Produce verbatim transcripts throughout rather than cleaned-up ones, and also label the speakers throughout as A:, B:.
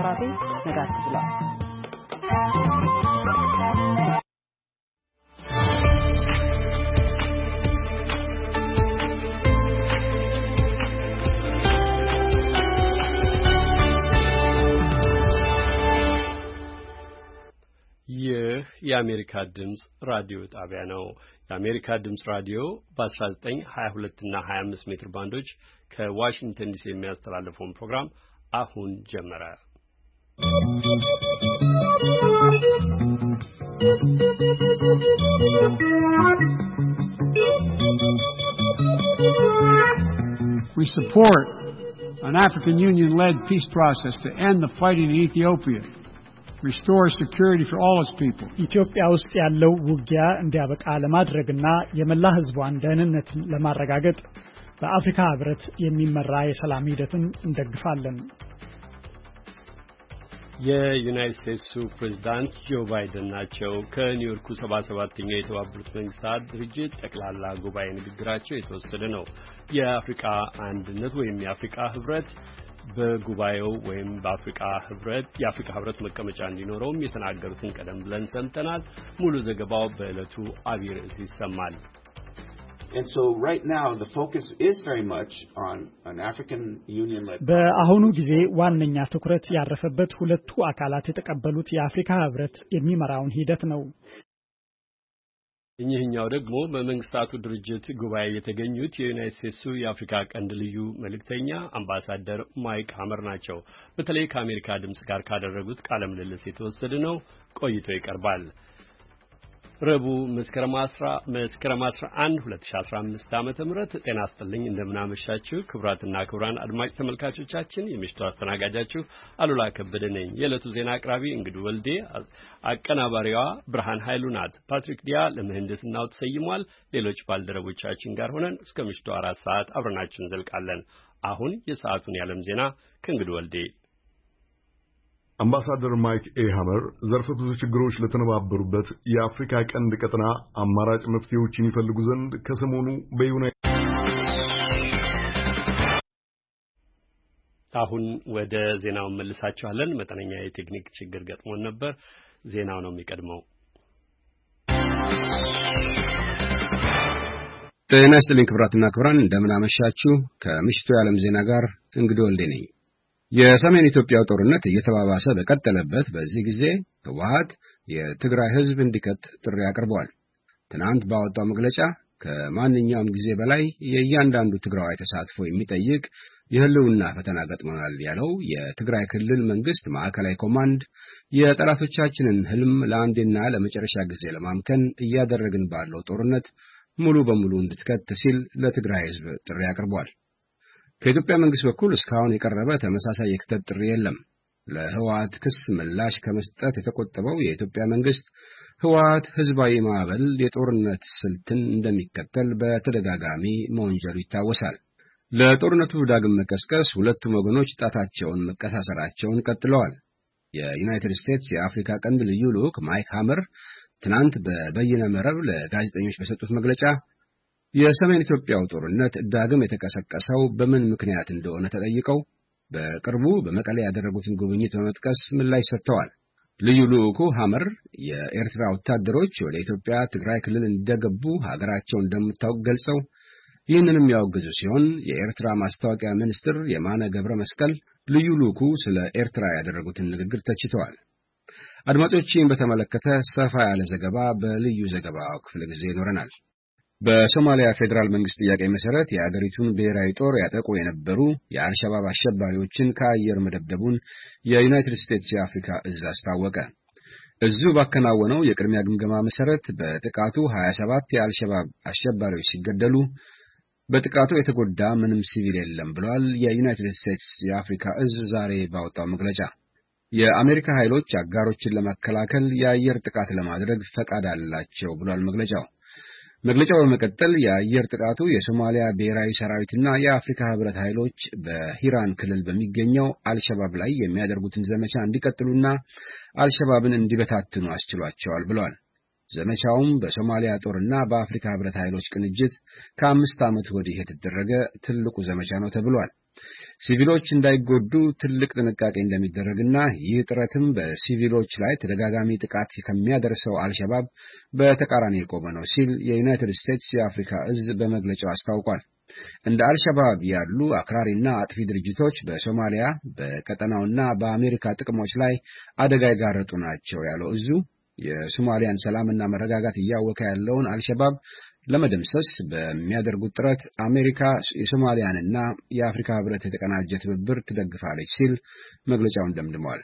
A: አቀራቢ ነጋት ብሏል።
B: ይህ የአሜሪካ ድምጽ ራዲዮ ጣቢያ ነው። የአሜሪካ ድምጽ ራዲዮ በ19 22 እና ሃያ አምስት ሜትር ባንዶች ከዋሽንግተን ዲሲ የሚያስተላልፈውን ፕሮግራም አሁን ጀመረ።
C: We support an African Union-led peace process to end the fighting in Ethiopia. Restore security for all its people.
D: ኢትዮጵያ ውስጥ ያለው ውጊያ እንዲያበቃ ለማድረግና የመላ ህዝቧን ደህንነት ለማረጋገጥ በአፍሪካ ህብረት የሚመራ የሰላም ሂደትን እንደግፋለን።
B: የዩናይትድ ስቴትሱ ፕሬዝዳንት ጆ ባይደን ናቸው። ከኒውዮርኩ ሰባ ሰባተኛው የተባበሩት መንግስታት ድርጅት ጠቅላላ ጉባኤ ንግግራቸው የተወሰደ ነው። የአፍሪካ አንድነት ወይም የአፍሪካ ህብረት በጉባኤው ወይም በአፍሪካ ህብረት የአፍሪካ ህብረት መቀመጫ እንዲኖረውም የተናገሩትን ቀደም ብለን ሰምተናል። ሙሉ ዘገባው በእለቱ አብይ ርዕስ ይሰማል።
E: And so right now the focus is very much on an African Union led
D: በአሁኑ ጊዜ ዋነኛ ትኩረት ያረፈበት ሁለቱ አካላት የተቀበሉት የአፍሪካ ህብረት የሚመራውን ሂደት ነው።
B: እኚህኛው ደግሞ በመንግስታቱ ድርጅት ጉባኤ የተገኙት የዩናይትድ ስቴትሱ የአፍሪካ ቀንድ ልዩ መልእክተኛ አምባሳደር ማይክ ሃመር ናቸው። በተለይ ከአሜሪካ ድምጽ ጋር ካደረጉት ቃለ ምልልስ የተወሰደ ነው። ቆይቶ ይቀርባል። ረቡዕ መስከረም አስራ አንድ ሁለት ሺህ አስራ አምስት ዓመተ ምህረት ጤና ይስጥልኝ። እንደምናመሻችሁ ክቡራትና ክቡራን አድማጭ ተመልካቾቻችን፣ የምሽቱ አስተናጋጃችሁ አሉላ ከበደ ነኝ። የዕለቱ ዜና አቅራቢ እንግዱ ወልዴ፣ አቀናባሪዋ ብርሃን ኃይሉ ናት። ፓትሪክ ዲያ ለምህንድስናው ተሰይሟል። ሌሎች ባልደረቦቻችን ጋር ሆነን እስከ ምሽቱ አራት ሰዓት አብረናችሁ እንዘልቃለን። አሁን የሰዓቱን የዓለም ዜና ከእንግዱ ወልዴ።
F: አምባሳደር ማይክ ኤ ሃመር ዘርፈ ብዙ ችግሮች ለተነባበሩበት የአፍሪካ ቀንድ ቀጠና አማራጭ መፍትሄዎችን ይፈልጉ ዘንድ ከሰሞኑ በዩናይትድ
B: አሁን ወደ ዜናው መልሳችኋለን። መጠነኛ የቴክኒክ ችግር ገጥሞን ነበር። ዜናው ነው የሚቀድመው።
G: ጤና ይስጥልኝ ክቡራትና ክቡራን፣ እንደምን አመሻችሁ። ከምሽቱ የዓለም ዜና ጋር እንግዲህ ወልዴ ነኝ። የሰሜን ኢትዮጵያው ጦርነት እየተባባሰ በቀጠለበት በዚህ ጊዜ ህወሓት የትግራይ ህዝብ እንዲከት ጥሪ አቅርቧል። ትናንት ባወጣው መግለጫ ከማንኛውም ጊዜ በላይ የእያንዳንዱ ትግራዋይ ተሳትፎ የሚጠይቅ የህልውና ፈተና ገጥሞናል ያለው የትግራይ ክልል መንግስት ማዕከላዊ ኮማንድ የጠላቶቻችንን ህልም ለአንዴና ለመጨረሻ ጊዜ ለማምከን እያደረግን ባለው ጦርነት ሙሉ በሙሉ እንድትከት ሲል ለትግራይ ህዝብ ጥሪ አቅርቧል። ከኢትዮጵያ መንግስት በኩል እስካሁን የቀረበ ተመሳሳይ የክተት ጥሪ የለም። ለህወሓት ክስ ምላሽ ከመስጠት የተቆጠበው የኢትዮጵያ መንግስት ህወሓት ህዝባዊ ማዕበል የጦርነት ስልትን እንደሚከተል በተደጋጋሚ መወንጀሉ ይታወሳል። ለጦርነቱ ዳግም መቀስቀስ ሁለቱም ወገኖች ጣታቸውን መቀሳሰራቸውን ቀጥለዋል። የዩናይትድ ስቴትስ የአፍሪካ ቀንድ ልዩ ልዑክ ማይክ ሃመር ትናንት በበይነ መረብ ለጋዜጠኞች በሰጡት መግለጫ የሰሜን ኢትዮጵያው ጦርነት ዳግም የተቀሰቀሰው በምን ምክንያት እንደሆነ ተጠይቀው በቅርቡ በመቀሌ ያደረጉትን ጉብኝት በመጥቀስ ምላሽ ሰጥተዋል። ልዩ ልዑኩ ሃመር የኤርትራ ወታደሮች ወደ ኢትዮጵያ ትግራይ ክልል እንደገቡ ሀገራቸው እንደምታውቅ ገልጸው ይህንንም ያወገዙ ሲሆን የኤርትራ ማስታወቂያ ሚኒስትር የማነ ገብረ መስቀል ልዩ ልዑኩ ስለ ኤርትራ ያደረጉትን ንግግር ተችተዋል። አድማጮችን በተመለከተ ሰፋ ያለ ዘገባ በልዩ ዘገባው ክፍለ ጊዜ ይኖረናል። በሶማሊያ ፌዴራል መንግስት ጥያቄ መሰረት የአገሪቱን ብሔራዊ ጦር ያጠቁ የነበሩ የአልሸባብ አሸባሪዎችን ከአየር መደብደቡን የዩናይትድ ስቴትስ የአፍሪካ እዝ አስታወቀ። እዙ ባከናወነው የቅድሚያ ግምገማ መሰረት በጥቃቱ ሀያ ሰባት የአልሸባብ አሸባሪዎች ሲገደሉ በጥቃቱ የተጎዳ ምንም ሲቪል የለም ብሏል። የዩናይትድ ስቴትስ የአፍሪካ እዝ ዛሬ ባወጣው መግለጫ የአሜሪካ ኃይሎች አጋሮችን ለመከላከል የአየር ጥቃት ለማድረግ ፈቃድ አላቸው ብሏል መግለጫው። መግለጫው በመቀጠል የአየር ጥቃቱ የሶማሊያ ብሔራዊ ሰራዊትና የአፍሪካ ህብረት ኃይሎች በሂራን ክልል በሚገኘው አልሸባብ ላይ የሚያደርጉትን ዘመቻ እንዲቀጥሉና አልሸባብን እንዲበታትኑ አስችሏቸዋል ብሏል። ዘመቻውም በሶማሊያ ጦርና በአፍሪካ ህብረት ኃይሎች ቅንጅት ከአምስት ዓመት ወዲህ የተደረገ ትልቁ ዘመቻ ነው ተብሏል። ሲቪሎች እንዳይጎዱ ትልቅ ጥንቃቄ እንደሚደረግና ይህ ጥረትም በሲቪሎች ላይ ተደጋጋሚ ጥቃት ከሚያደርሰው አልሸባብ በተቃራኒ የቆመ ነው ሲል የዩናይትድ ስቴትስ የአፍሪካ እዝ በመግለጫው አስታውቋል። እንደ አልሸባብ ያሉ አክራሪና አጥፊ ድርጅቶች በሶማሊያ በቀጠናውና በአሜሪካ ጥቅሞች ላይ አደጋ የጋረጡ ናቸው ያለው እዙ የሶማሊያን ሰላምና መረጋጋት እያወከ ያለውን አልሸባብ ለመደምሰስ በሚያደርጉት ጥረት አሜሪካ የሶማሊያንና የአፍሪካ ህብረት የተቀናጀ ትብብር ትደግፋለች ሲል መግለጫውን ደምድሟል።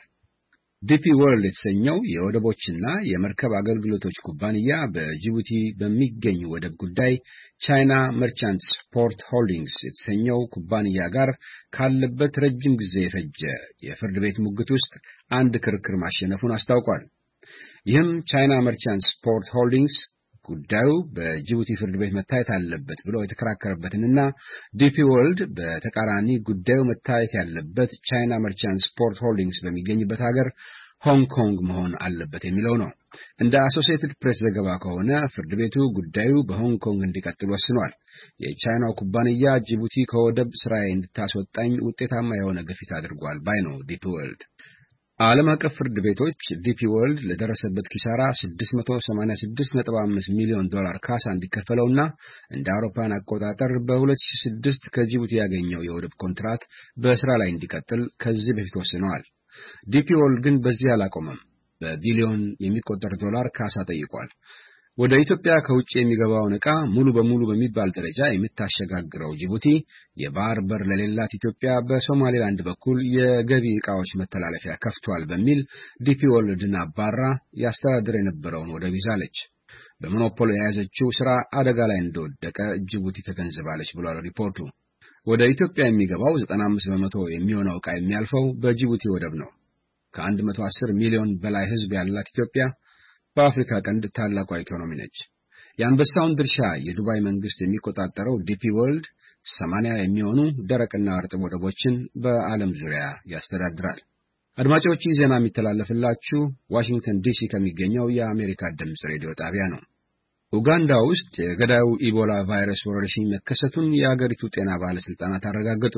G: ዲፒ ወርልድ የተሰኘው የወደቦችና የመርከብ አገልግሎቶች ኩባንያ በጅቡቲ በሚገኝ ወደብ ጉዳይ ቻይና መርቻንትስ ፖርት ሆልዲንግስ የተሰኘው ኩባንያ ጋር ካለበት ረጅም ጊዜ የፈጀ የፍርድ ቤት ሙግት ውስጥ አንድ ክርክር ማሸነፉን አስታውቋል። ይህም ቻይና መርቻንትስ ፖርት ሆልዲንግስ ጉዳዩ በጅቡቲ ፍርድ ቤት መታየት አለበት ብሎ የተከራከረበትንና ዲፒ ወርልድ በተቃራኒ ጉዳዩ መታየት ያለበት ቻይና መርቻንትስ ፖርት ሆልዲንግስ በሚገኝበት ሀገር ሆንግ ኮንግ መሆን አለበት የሚለው ነው። እንደ አሶሲኤትድ ፕሬስ ዘገባ ከሆነ ፍርድ ቤቱ ጉዳዩ በሆንግ ኮንግ እንዲቀጥል ወስኗል። የቻይናው ኩባንያ ጅቡቲ ከወደብ ስራዬ እንድታስወጣኝ ውጤታማ የሆነ ግፊት አድርጓል ባይ ነው ዲፒ ወርልድ። ዓለም አቀፍ ፍርድ ቤቶች ዲፒ ወርልድ ለደረሰበት ኪሳራ ስድስት መቶ ሰማንያ ስድስት ነጥብ አምስት ሚሊዮን ዶላር ካሳ እንዲከፈለውና እንደ አውሮፓውያን አቆጣጠር በሁለት ሺህ ስድስት ከጅቡቲ ያገኘው የወደብ ኮንትራት በስራ ላይ እንዲቀጥል ከዚህ በፊት ወስነዋል። ዲፒ ወርልድ ግን በዚህ አላቆመም። በቢሊዮን የሚቆጠር ዶላር ካሳ ጠይቋል። ወደ ኢትዮጵያ ከውጭ የሚገባውን ዕቃ ሙሉ በሙሉ በሚባል ደረጃ የምታሸጋግረው ጅቡቲ የባህር በር ለሌላት ኢትዮጵያ በሶማሌላንድ በኩል የገቢ ዕቃዎች መተላለፊያ ከፍቷል በሚል ዲፒ ወርልድን አባራ ያስተዳድር የነበረውን ወደብ ይዛለች። በሞኖፖሊ የያዘችው ስራ አደጋ ላይ እንደወደቀ ጅቡቲ ተገንዝባለች ብሏል ሪፖርቱ። ወደ ኢትዮጵያ የሚገባው ዘጠና አምስት በመቶ የሚሆነው ዕቃ የሚያልፈው በጅቡቲ ወደብ ነው። ከአንድ መቶ አስር ሚሊዮን በላይ ሕዝብ ያላት ኢትዮጵያ በአፍሪካ ቀንድ ታላቋ ኢኮኖሚ ነች። የአንበሳውን ድርሻ የዱባይ መንግስት የሚቆጣጠረው ዲፒ ወርልድ ሰማንያ የሚሆኑ ደረቅና እርጥብ ወደቦችን በዓለም ዙሪያ ያስተዳድራል። አድማጮች ዜና የሚተላለፍላችሁ ዋሽንግተን ዲሲ ከሚገኘው የአሜሪካ ድምጽ ሬዲዮ ጣቢያ ነው። ኡጋንዳ ውስጥ የገዳዩ ኢቦላ ቫይረስ ወረርሽኝ መከሰቱን የአገሪቱ ጤና ባለስልጣናት አረጋገጡ።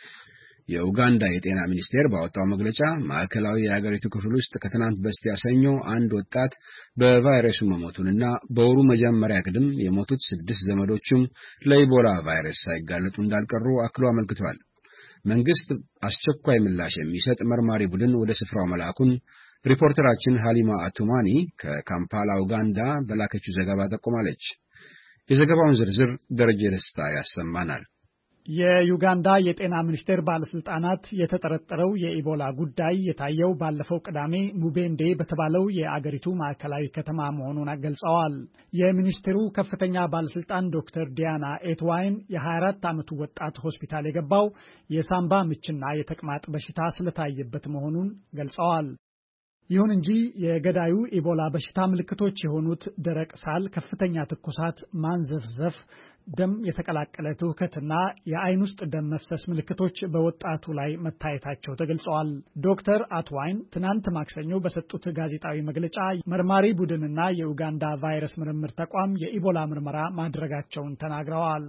G: የኡጋንዳ የጤና ሚኒስቴር ባወጣው መግለጫ ማዕከላዊ የአገሪቱ ክፍል ውስጥ ከትናንት በስቲያ ሰኞ አንድ ወጣት በቫይረሱ መሞቱንና በወሩ መጀመሪያ ግድም የሞቱት ስድስት ዘመዶቹም ለኢቦላ ቫይረስ ሳይጋለጡ እንዳልቀሩ አክሎ አመልክቷል። መንግስት አስቸኳይ ምላሽ የሚሰጥ መርማሪ ቡድን ወደ ስፍራው መላኩን ሪፖርተራችን ሃሊማ አቱማኒ ከካምፓላ ኡጋንዳ በላከችው ዘገባ ጠቁማለች። የዘገባውን ዝርዝር ደረጀ ደስታ ያሰማናል።
D: የዩጋንዳ የጤና ሚኒስቴር ባለስልጣናት የተጠረጠረው የኢቦላ ጉዳይ የታየው ባለፈው ቅዳሜ ሙቤንዴ በተባለው የአገሪቱ ማዕከላዊ ከተማ መሆኑን ገልጸዋል። የሚኒስቴሩ ከፍተኛ ባለስልጣን ዶክተር ዲያና ኤትዋይን የ24 ዓመቱ ወጣት ሆስፒታል የገባው የሳምባ ምችና የተቅማጥ በሽታ ስለታየበት መሆኑን ገልጸዋል። ይሁን እንጂ የገዳዩ ኢቦላ በሽታ ምልክቶች የሆኑት ደረቅ ሳል፣ ከፍተኛ ትኩሳት፣ ማንዘፍዘፍ፣ ደም የተቀላቀለ ትውከትና የአይን ውስጥ ደም መፍሰስ ምልክቶች በወጣቱ ላይ መታየታቸው ተገልጸዋል። ዶክተር አትዋይን ትናንት ማክሰኞ በሰጡት ጋዜጣዊ መግለጫ መርማሪ ቡድንና የኡጋንዳ ቫይረስ ምርምር ተቋም የኢቦላ ምርመራ ማድረጋቸውን ተናግረዋል።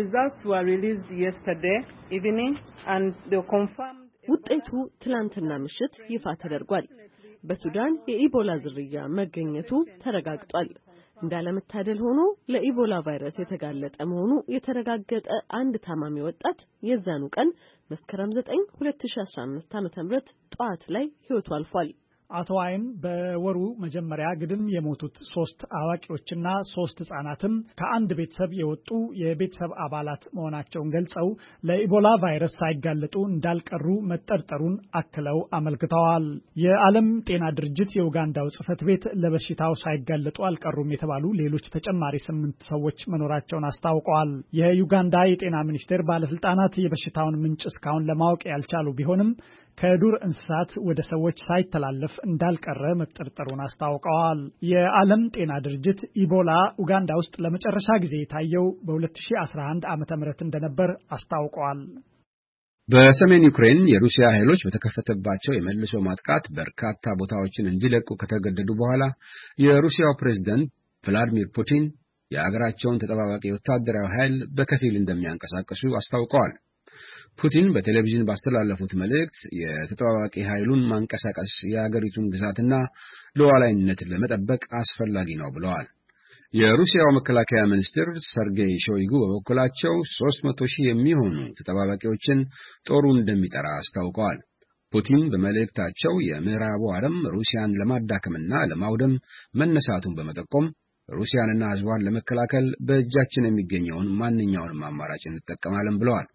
A: ውጤቱ ትላንትና ምሽት ይፋ ተደርጓል። በሱዳን የኢቦላ ዝርያ መገኘቱ ተረጋግጧል። እንዳለመታደል ሆኖ ለኢቦላ ቫይረስ የተጋለጠ መሆኑ የተረጋገጠ አንድ ታማሚ ወጣት የዛኑ ቀን መስከረም ዘጠኝ ሁለት ሺህ አስራ አምስት ዓ.ም ጠዋት ላይ ህይወቱ አልፏል።
D: አቶ አይን በወሩ መጀመሪያ ግድም የሞቱት ሶስት አዋቂዎችና ሶስት ህጻናትም ከአንድ ቤተሰብ የወጡ የቤተሰብ አባላት መሆናቸውን ገልጸው ለኢቦላ ቫይረስ ሳይጋለጡ እንዳልቀሩ መጠርጠሩን አክለው አመልክተዋል። የዓለም ጤና ድርጅት የኡጋንዳው ጽሕፈት ቤት ለበሽታው ሳይጋለጡ አልቀሩም የተባሉ ሌሎች ተጨማሪ ስምንት ሰዎች መኖራቸውን አስታውቀዋል። የዩጋንዳ የጤና ሚኒስቴር ባለስልጣናት የበሽታውን ምንጭ እስካሁን ለማወቅ ያልቻሉ ቢሆንም ከዱር እንስሳት ወደ ሰዎች ሳይተላለፍ እንዳልቀረ መጠርጠሩን አስታውቀዋል። የዓለም ጤና ድርጅት ኢቦላ ኡጋንዳ ውስጥ ለመጨረሻ ጊዜ የታየው በሁለት ሺህ አስራ አንድ ዓመተ ምህረት እንደነበር አስታውቀዋል።
G: በሰሜን ዩክሬን የሩሲያ ኃይሎች በተከፈተባቸው የመልሶ ማጥቃት በርካታ ቦታዎችን እንዲለቁ ከተገደዱ በኋላ የሩሲያው ፕሬዝዳንት ቭላዲሚር ፑቲን የአገራቸውን ተጠባባቂ ወታደራዊ ኃይል በከፊል እንደሚያንቀሳቅሱ አስታውቀዋል። ፑቲን በቴሌቪዥን ባስተላለፉት መልእክት የተጠባባቂ ኃይሉን ማንቀሳቀስ የአገሪቱን ግዛትና ሉዓላዊነትን ለመጠበቅ አስፈላጊ ነው ብለዋል። የሩሲያው መከላከያ ሚኒስትር ሰርጌይ ሾይጉ በበኩላቸው ሦስት መቶ ሺህ የሚሆኑ ተጠባባቂዎችን ጦሩ እንደሚጠራ አስታውቀዋል። ፑቲን በመልእክታቸው የምዕራቡ ዓለም ሩሲያን ለማዳከምና ለማውደም መነሳቱን በመጠቆም ሩሲያንና ሕዝቧን ለመከላከል በእጃችን የሚገኘውን ማንኛውንም አማራጭ እንጠቀማለን ብለዋል።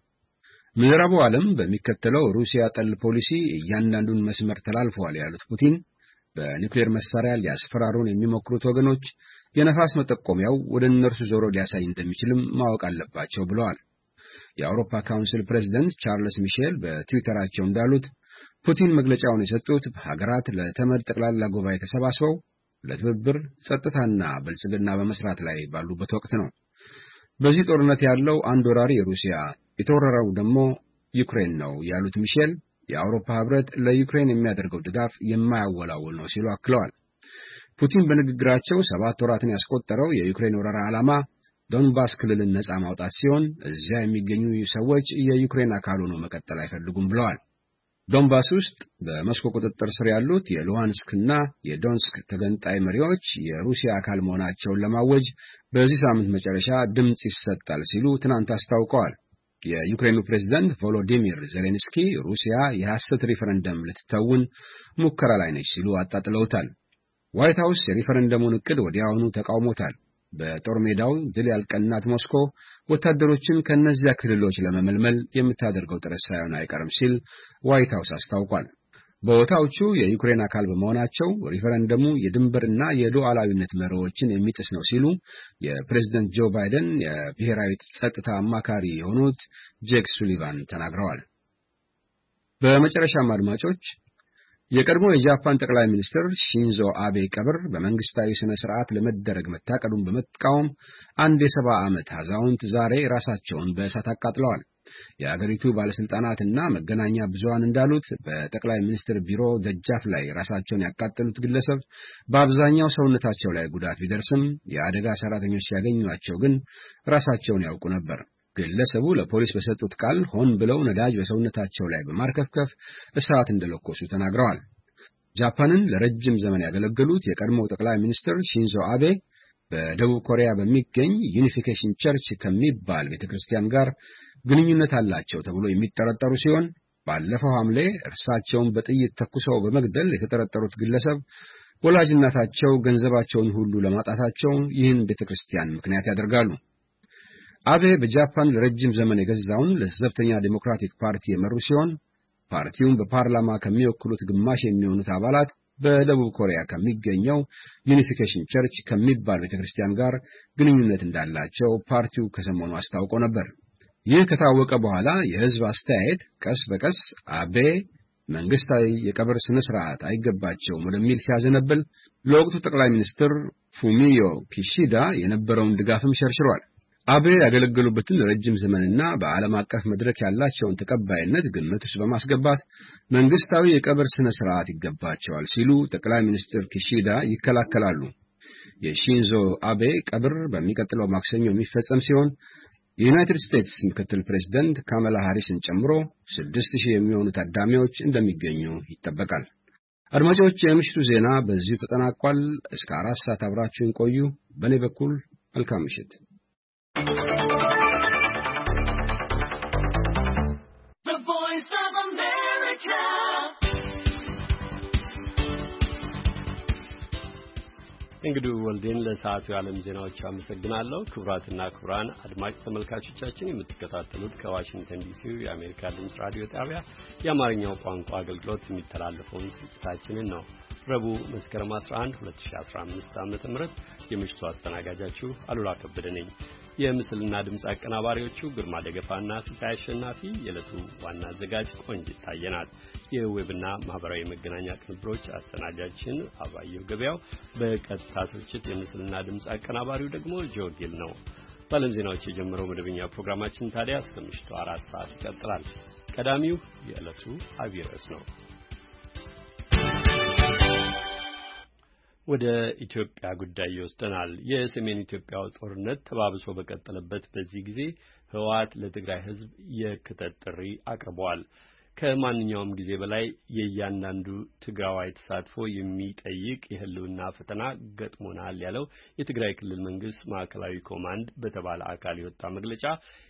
G: ምዕራቡ ዓለም በሚከተለው ሩሲያ ጠል ፖሊሲ እያንዳንዱን መስመር ተላልፈዋል ያሉት ፑቲን በኒውክሌር መሳሪያ ሊያስፈራሩን የሚሞክሩት ወገኖች የነፋስ መጠቆሚያው ወደ እነርሱ ዞሮ ሊያሳይ እንደሚችልም ማወቅ አለባቸው ብለዋል። የአውሮፓ ካውንስል ፕሬዝዳንት ቻርልስ ሚሼል በትዊተራቸው እንዳሉት ፑቲን መግለጫውን የሰጡት ሀገራት ለተመድ ጠቅላላ ጉባኤ ተሰባስበው ለትብብር ጸጥታና ብልጽግና በመስራት ላይ ባሉበት ወቅት ነው። በዚህ ጦርነት ያለው አንድ ወራሪ ሩሲያ፣ የተወረረው ደግሞ ዩክሬን ነው ያሉት ሚሼል የአውሮፓ ህብረት ለዩክሬን የሚያደርገው ድጋፍ የማያወላውል ነው ሲሉ አክለዋል። ፑቲን በንግግራቸው ሰባት ወራትን ያስቆጠረው የዩክሬን ወረራ ዓላማ ዶንባስ ክልልን ነጻ ማውጣት ሲሆን እዚያ የሚገኙ ሰዎች የዩክሬን አካል ሆነው መቀጠል አይፈልጉም ብለዋል። ዶንባስ ውስጥ በሞስኮ ቁጥጥር ስር ያሉት የሉሃንስክና የዶንስክ ተገንጣይ መሪዎች የሩሲያ አካል መሆናቸውን ለማወጅ በዚህ ሳምንት መጨረሻ ድምጽ ይሰጣል ሲሉ ትናንት አስታውቀዋል። የዩክሬኑ ፕሬዝዳንት ቮሎዲሚር ዜሌንስኪ ሩሲያ የሐሰት ሪፈረንደም ልትተውን ሙከራ ላይ ነች ሲሉ አጣጥለውታል። ዋይት ሃውስ የሪፈረንደሙን ዕቅድ ወዲያውኑ ተቃውሞታል። በጦር ሜዳው ድል ያልቀናት ሞስኮ ወታደሮችን ከነዚያ ክልሎች ለመመልመል የምታደርገው ጥረት ሳይሆን አይቀርም ሲል ዋይት ሃውስ አስታውቋል። ቦታዎቹ የዩክሬን አካል በመሆናቸው ሪፈረንደሙ የድንበርና የሉዓላዊነት መርሆችን የሚጥስ ነው ሲሉ የፕሬዝዳንት ጆ ባይደን የብሔራዊ ጸጥታ አማካሪ የሆኑት ጄክ ሱሊቫን ተናግረዋል። በመጨረሻም አድማጮች የቀድሞ የጃፓን ጠቅላይ ሚኒስትር ሺንዞ አቤ ቀብር በመንግስታዊ ስነ ስርዓት ለመደረግ መታቀዱን በመቃወም አንድ የሰባ ዓመት አዛውንት ዛሬ ራሳቸውን በእሳት አቃጥለዋል። የአገሪቱ ባለስልጣናትና መገናኛ ብዙሃን እንዳሉት በጠቅላይ ሚኒስትር ቢሮ ደጃፍ ላይ ራሳቸውን ያቃጠሉት ግለሰብ በአብዛኛው ሰውነታቸው ላይ ጉዳት ቢደርስም የአደጋ ሰራተኞች ሲያገኟቸው ግን ራሳቸውን ያውቁ ነበር። ግለሰቡ ለፖሊስ በሰጡት ቃል ሆን ብለው ነዳጅ በሰውነታቸው ላይ በማርከፍከፍ እሳት እንደለኮሱ ተናግረዋል። ጃፓንን ለረጅም ዘመን ያገለገሉት የቀድሞው ጠቅላይ ሚኒስትር ሺንዞ አቤ በደቡብ ኮሪያ በሚገኝ ዩኒፊኬሽን ቸርች ከሚባል ቤተክርስቲያን ጋር ግንኙነት አላቸው ተብሎ የሚጠረጠሩ ሲሆን ባለፈው ሐምሌ እርሳቸውን በጥይት ተኩሰው በመግደል የተጠረጠሩት ግለሰብ ወላጅናታቸው ገንዘባቸውን ሁሉ ለማጣታቸው ይህን ቤተክርስቲያን ምክንያት ያደርጋሉ። አቤ በጃፓን ለረጅም ዘመን የገዛውን ለዘብተኛ ዲሞክራቲክ ፓርቲ የመሩ ሲሆን ፓርቲውን በፓርላማ ከሚወክሉት ግማሽ የሚሆኑት አባላት በደቡብ ኮሪያ ከሚገኘው ዩኒፊኬሽን ቸርች ከሚባል ቤተክርስቲያን ጋር ግንኙነት እንዳላቸው ፓርቲው ከሰሞኑ አስታውቆ ነበር። ይህ ከታወቀ በኋላ የህዝብ አስተያየት ቀስ በቀስ አቤ መንግስታዊ የቀብር ስነ ስርዓት አይገባቸውም ወደሚል ሲያዘነብል ለወቅቱ ጠቅላይ ሚኒስትር ፉሚዮ ኪሺዳ የነበረውን ድጋፍም ሸርሽሯል። አቤ ያገለገሉበትን ረጅም ዘመንና በዓለም አቀፍ መድረክ ያላቸውን ተቀባይነት ግምት ውስጥ በማስገባት መንግስታዊ የቀብር ስነ ስርዓት ይገባቸዋል ሲሉ ጠቅላይ ሚኒስትር ኪሺዳ ይከላከላሉ። የሺንዞ አቤ ቀብር በሚቀጥለው ማክሰኞ የሚፈጸም ሲሆን የዩናይትድ ስቴትስ ምክትል ፕሬዝዳንት ካማላ ሃሪስን ጨምሮ ስድስት ሺህ የሚሆኑ ታዳሚዎች እንደሚገኙ ይጠበቃል። አድማጮች፣ የምሽቱ ዜና በዚሁ ተጠናቋል። እስከ አራት ሰዓት አብራችሁን ቆዩ። በእኔ በኩል መልካም ምሽት።
H: The Voice of America.
B: እንግዲህ ወልዴን ለሰዓቱ የዓለም ዜናዎች አመሰግናለሁ። ክቡራትና ክቡራን አድማጭ ተመልካቾቻችን የምትከታተሉት ከዋሽንግተን ዲሲው የአሜሪካ ድምፅ ራዲዮ ጣቢያ የአማርኛው ቋንቋ አገልግሎት የሚተላለፈውን ስርጭታችንን ነው። ረቡዕ መስከረም አስራ አንድ ሁለት ሺህ አስራ አምስት ዓመተ ምህረት የምሽቱ አስተናጋጃችሁ አሉላ ከበደ ነኝ። የምስልና ድምፅ አቀናባሪዎቹ ግርማ ደገፋና ሲሳይ አሸናፊ፣ የዕለቱ ዋና አዘጋጅ ቆንጂት ታየናት። የዌብና ማህበራዊ መገናኛ ቅንብሮች አስተናጋጃችን አባየሁ ገበያው፣ በቀጥታ ስርጭት የምስልና ድምፅ አቀናባሪው ደግሞ ጆጊል ነው። በዓለም ዜናዎች የጀመረው መደበኛ ፕሮግራማችን ታዲያ እስከ ምሽቱ አራት ሰዓት ይቀጥላል። ቀዳሚው የዕለቱ አብይ ርዕስ ነው። ወደ ኢትዮጵያ ጉዳይ ይወስደናል። የሰሜን ኢትዮጵያው ጦርነት ተባብሶ በቀጠለበት በዚህ ጊዜ ህወሓት ለትግራይ ህዝብ የክተት ጥሪ አቅርበዋል። ከማንኛውም ጊዜ በላይ የእያንዳንዱ ትግራዋይ ተሳትፎ የሚጠይቅ የህልውና ፈተና ገጥሞናል ያለው የትግራይ ክልል መንግስት ማዕከላዊ ኮማንድ በተባለ አካል የወጣ መግለጫ